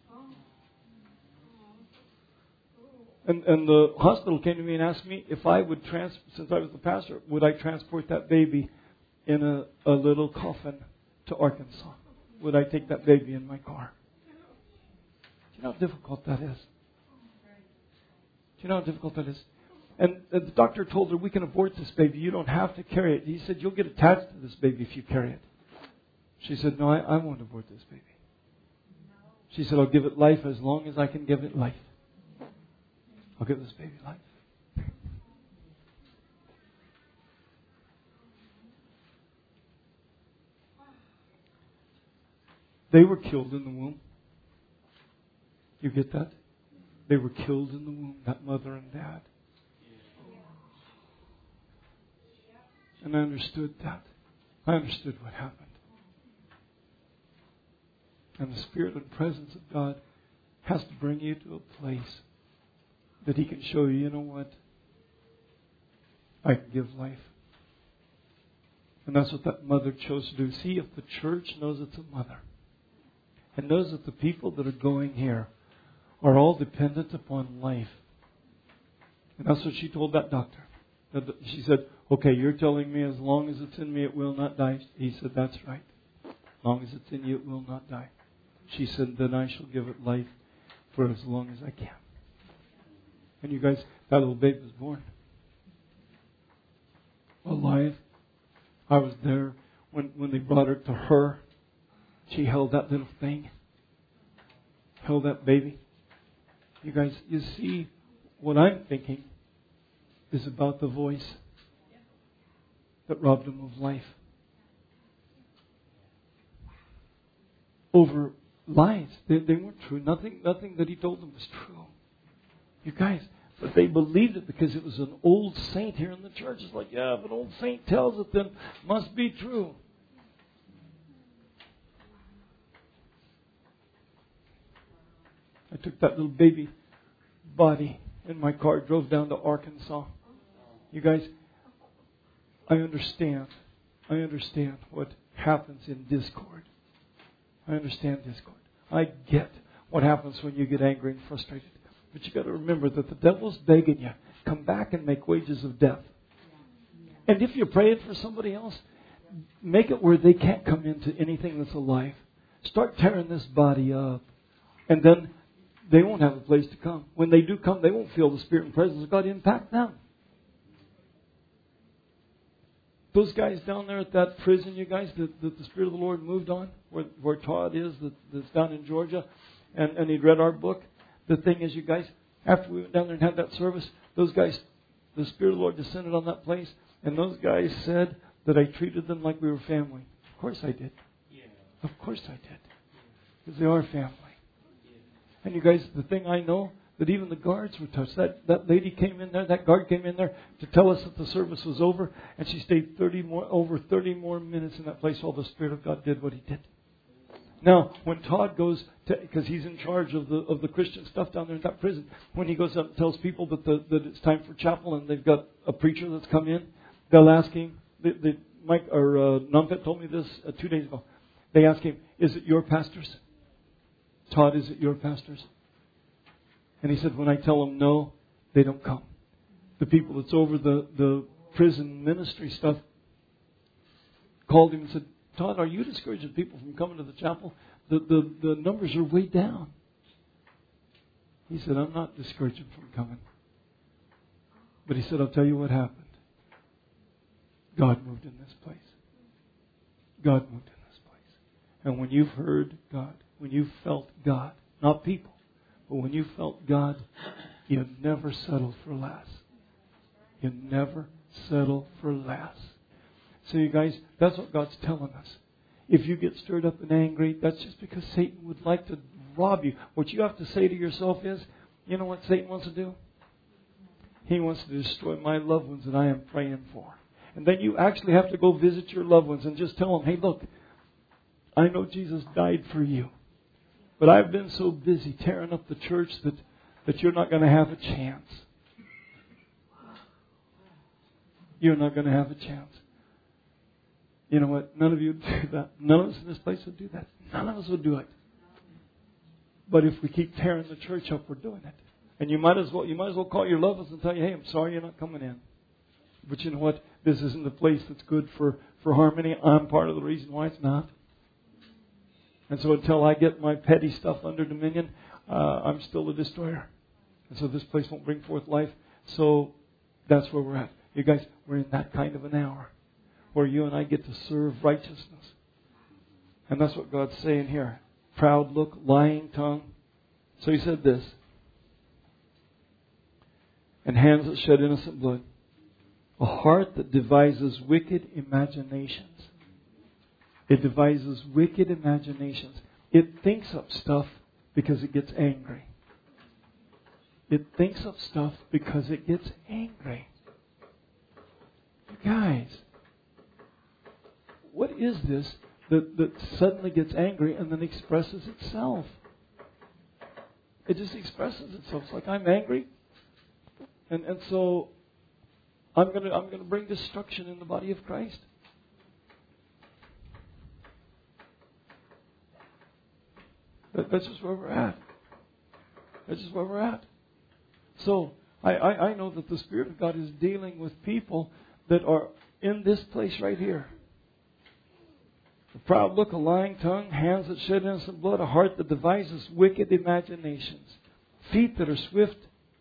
And and the hospital came to me and asked me if I would trans, since I was the pastor, would I transport that baby in a, a little coffin to Arkansas? Would I take that baby in my car? Do you know how difficult that is? Do you know how difficult that is? And the doctor told her, we can abort this baby. You don't have to carry it. He said, you'll get attached to this baby if you carry it. She said, no, I, I won't abort this baby. She said, I'll give it life as long as I can give it life. I'll give this baby life. They were killed in the womb. You get that? They were killed in the womb, that mother and dad. And I understood that. I understood what happened. And the Spirit and presence of God has to bring you to a place that He can show you, you know what? I can give life. And that's what that mother chose to do. See, if the church knows it's a mother, and knows that the people that are going here are all dependent upon life. And that's what she told that doctor. She said, okay, you're telling me as long as it's in me it will not die. He said, that's right. As long as it's in you it will not die. She said, then I shall give it life for as long as I can. And you guys, that little baby was born. Alive. I was there when, when they brought her to her. She held that little thing. Held that baby. You guys, you see, what I'm thinking is about the voice that robbed him of life. Over lies. They, they weren't true. Nothing, nothing that he told them was true. You guys, but they believed it because it was an old saint here in the church. It's like, yeah, if an old saint tells it, then it must be true. I took that little baby body in my car, drove down to Arkansas. You guys, I understand. I understand what happens in discord. I understand discord. I get what happens when you get angry and frustrated. But you got to remember that the devil's begging you, come back and make wages of death. And if you're praying for somebody else, make it where they can't come into anything that's alive. Start tearing this body up. And then they won't have a place to come. When they do come, they won't feel the Spirit and presence of God impact them. Those guys down there at that prison, you guys, that, that the Spirit of the Lord moved on, where, where Todd is, that, that's down in Georgia, and, and he'd read our book. The thing is, you guys, after we went down there and had that service, those guys, the Spirit of the Lord descended on that place, and those guys said that I treated them like we were family. Of course I did. Yeah. Of course I did. Because they are family. Yeah. And you guys, the thing I know, that even the guards were touched. That, that lady came in there, that guard came in there to tell us that the service was over, and she stayed thirty more, over thirty more minutes in that place while the Spirit of God did what He did. Now, when Todd goes to, because he's in charge of the of the Christian stuff down there in that prison, when he goes up and tells people that the, that it's time for chapel and they've got a preacher that's come in, they'll ask him. They, they, Mike or uh, Numpet told me this uh, two days ago. They ask him, "Is it your pastors? Todd, is it your pastors?" And he said, "When I tell them no, they don't come." The people that's over the the prison ministry stuff called him and said, "Todd, are you discouraging people from coming to the chapel? The, the, the numbers are way down." He said, "I'm not discouraging from coming." But he said, "I'll tell you what happened. God moved in this place. God moved in this place. And when you've heard God, when you've felt God, not people, but when you felt God, you never settle for less. You never settle for less." So you guys, that's what God's telling us. If you get stirred up and angry, that's just because Satan would like to rob you. What you have to say to yourself is, you know what Satan wants to do? He wants to destroy my loved ones that I am praying for. And then you actually have to go visit your loved ones and just tell them, "Hey, look, I know Jesus died for you. But I've been so busy tearing up the church that, that you're not going to have a chance. You're not going to have a chance." You know what? None of you would do that. None of us in this place would do that. None of us would do it. But if we keep tearing the church up, we're doing it. And you might as well you might as well call your loved ones and tell you, "Hey, I'm sorry you're not coming in. But you know what? This isn't the place that's good for, for harmony. I'm part of the reason why it's not. And so until I get my petty stuff under dominion, uh, I'm still a destroyer. And so this place won't bring forth life." So that's where we're at. You guys, we're in that kind of an hour where you and I get to serve righteousness. And that's what God's saying here. Proud look, lying tongue. So He said this. "And hands that shed innocent blood. A heart that devises wicked imaginations." It devises wicked imaginations. It thinks up stuff because it gets angry. It thinks up stuff because it gets angry. You guys, what is this that, that suddenly gets angry and then expresses itself? It just expresses itself. It's like, I'm angry. And and so I'm gonna I'm gonna bring destruction in the body of Christ. That, that's just where we're at. That's just where we're at. So, I, I, I know that the Spirit of God is dealing with people that are in this place right here. A proud look, a lying tongue, hands that shed innocent blood, a heart that devises wicked imaginations, feet that are swift,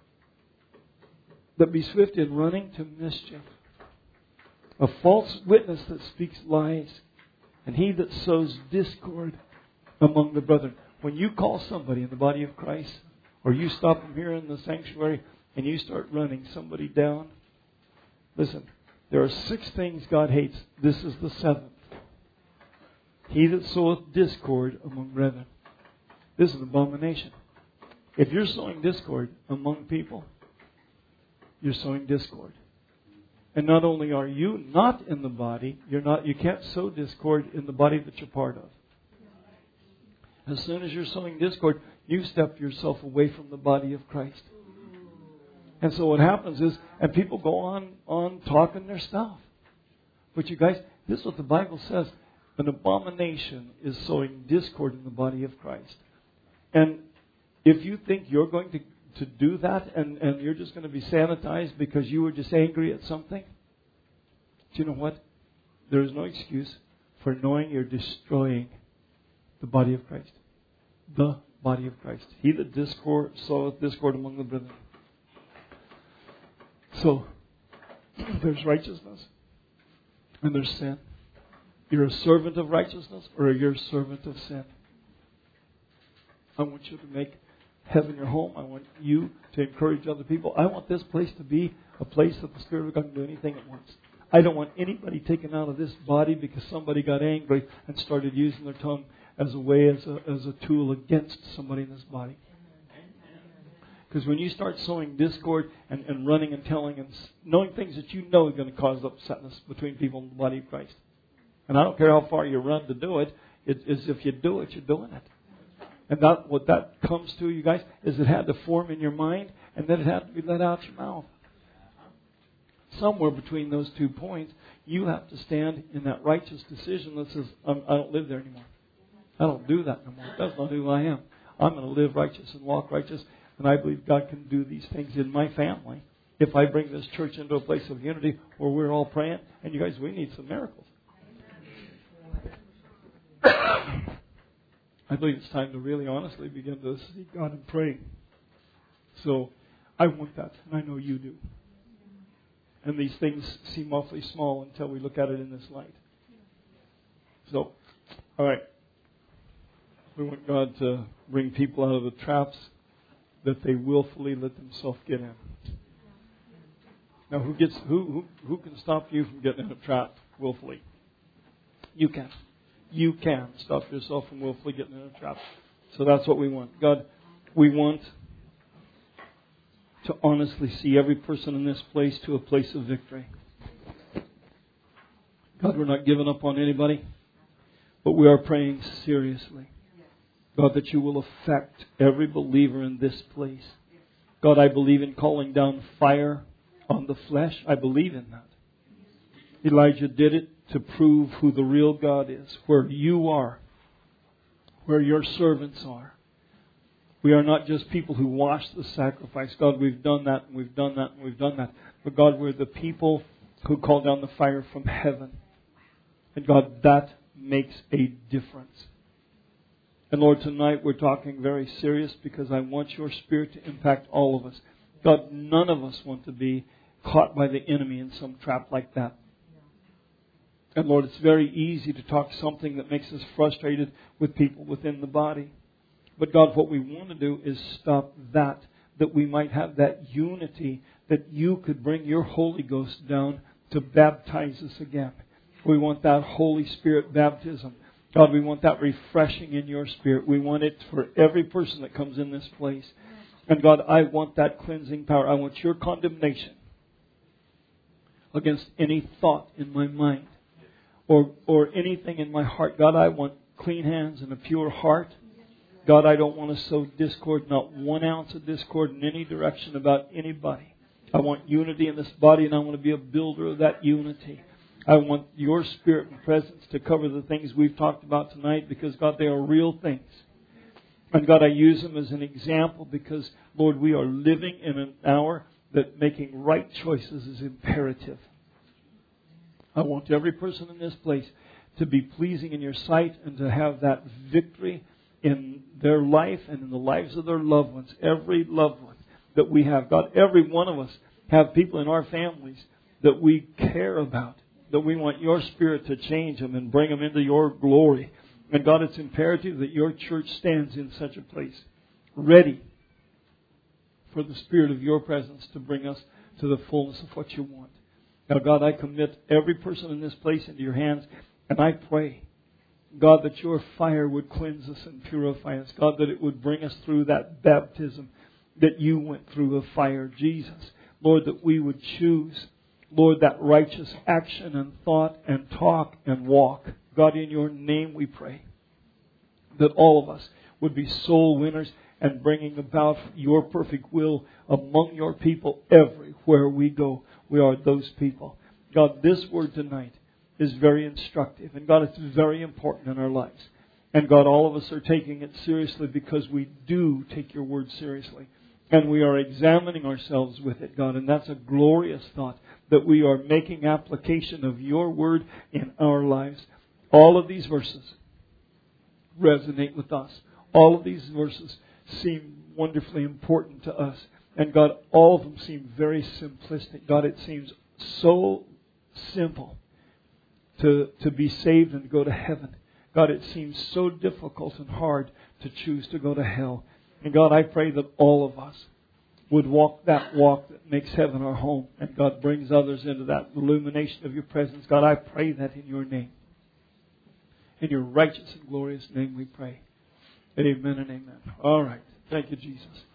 that be swift in running to mischief, a false witness that speaks lies, and he that sows discord among the brethren. When you call somebody in the body of Christ, or you stop them here in the sanctuary, and you start running somebody down, listen, there are six things God hates. This is the seventh. He that soweth discord among brethren. This is an abomination. If you're sowing discord among people, you're sowing discord. And not only are you not in the body, you're not, you can't sow discord in the body that you're part of. As soon as you're sowing discord, you step yourself away from the body of Christ. And so what happens is, and people go on, on talking their stuff. But you guys, this is what the Bible says. An abomination is sowing discord in the body of Christ. And if you think you're going to, to do that and, and you're just going to be sanitized because you were just angry at something, do you know what? There is no excuse for knowing you're destroying the body of Christ. The body of Christ. He that discord, soweth discord among the brethren. So, there's righteousness and there's sin. You're a servant of righteousness or you're a servant of sin. I want you to make heaven your home. I want you to encourage other people. I want this place to be a place that the Spirit of God can do anything it wants. I don't want anybody taken out of this body because somebody got angry and started using their tongue as a way, as a, as a tool against somebody in this body. Because when you start sowing discord and, and running and telling and knowing things that you know are going to cause upsetness between people in the body of Christ. And I don't care how far you run to do it. It is if you do it, you're doing it. And that what that comes to, you guys, is it had to form in your mind and then it had to be let out your mouth. Somewhere between those two points, you have to stand in that righteous decision that says, I'm, I don't live there anymore. I don't do that no more. That's not who I am. I'm going to live righteous and walk righteous. And I believe God can do these things in my family if I bring this church into a place of unity where we're all praying. And you guys, we need some miracles. I believe it's time to really honestly begin to seek God and pray. So I want that, and I know you do. And these things seem awfully small until we look at it in this light. So, all right. We want God to bring people out of the traps that they willfully let themselves get in. Now, who gets who who, who can stop you from getting in a trap willfully? You can. You can stop yourself from willfully getting in a trap. So that's what we want. God, we want to honestly see every person in this place to a place of victory. God, we're not giving up on anybody, but we are praying seriously. God, that you will affect every believer in this place. God, I believe in calling down fire on the flesh. I believe in that. Elijah did it to prove who the real God is, where you are, where your servants are. We are not just people who wash the sacrifice. God, we've done that, and we've done that, and we've done that. But God, we're the people who call down the fire from heaven. And God, that makes a difference. And Lord, tonight we're talking very serious because I want your Spirit to impact all of us. God, none of us want to be caught by the enemy in some trap like that. And Lord, it's very easy to talk something that makes us frustrated with people within the body. But God, what we want to do is stop that, that we might have that unity, that you could bring your Holy Ghost down to baptize us again. We want that Holy Spirit baptism. God, we want that refreshing in your Spirit. We want it for every person that comes in this place. And God, I want that cleansing power. I want your condemnation against any thought in my mind or, or anything in my heart. God, I want clean hands and a pure heart. God, I don't want to sow discord, not one ounce of discord in any direction about anybody. I want unity in this body, and I want to be a builder of that unity. I want your Spirit and presence to cover the things we've talked about tonight because, God, they are real things. And God, I use them as an example because, Lord, we are living in an hour that making right choices is imperative. I want every person in this place to be pleasing in your sight and to have that victory in their life and in the lives of their loved ones. Every loved one that we have. God, every one of us have people in our families that we care about, that we want your Spirit to change them and bring them into your glory. And God, it's imperative that your church stands in such a place, ready for the Spirit of your presence to bring us to the fullness of what you want. Now, God, I commit every person in this place into your hands, and I pray, God, that your fire would cleanse us and purify us. God, that it would bring us through that baptism that you went through of fire, Jesus. Lord, that we would choose, Lord, that righteous action and thought and talk and walk. God, in your name we pray that all of us would be soul winners and bringing about your perfect will among your people everywhere we go. We are those people. God, this word tonight is very instructive. And God, it's very important in our lives. And God, all of us are taking it seriously because we do take your word seriously. And we are examining ourselves with it, God. And that's a glorious thought, that we are making application of your word in our lives. All of these verses resonate with us. All of these verses seem wonderfully important to us. And God, all of them seem very simplistic. God, it seems so simple to, to be saved and go to heaven. God, it seems so difficult and hard to choose to go to hell. And God, I pray that all of us would walk that walk that makes heaven our home. And God brings others into that illumination of your presence. God, I pray that in your name. In your righteous and glorious name we pray. Amen and amen. All right. Thank you, Jesus.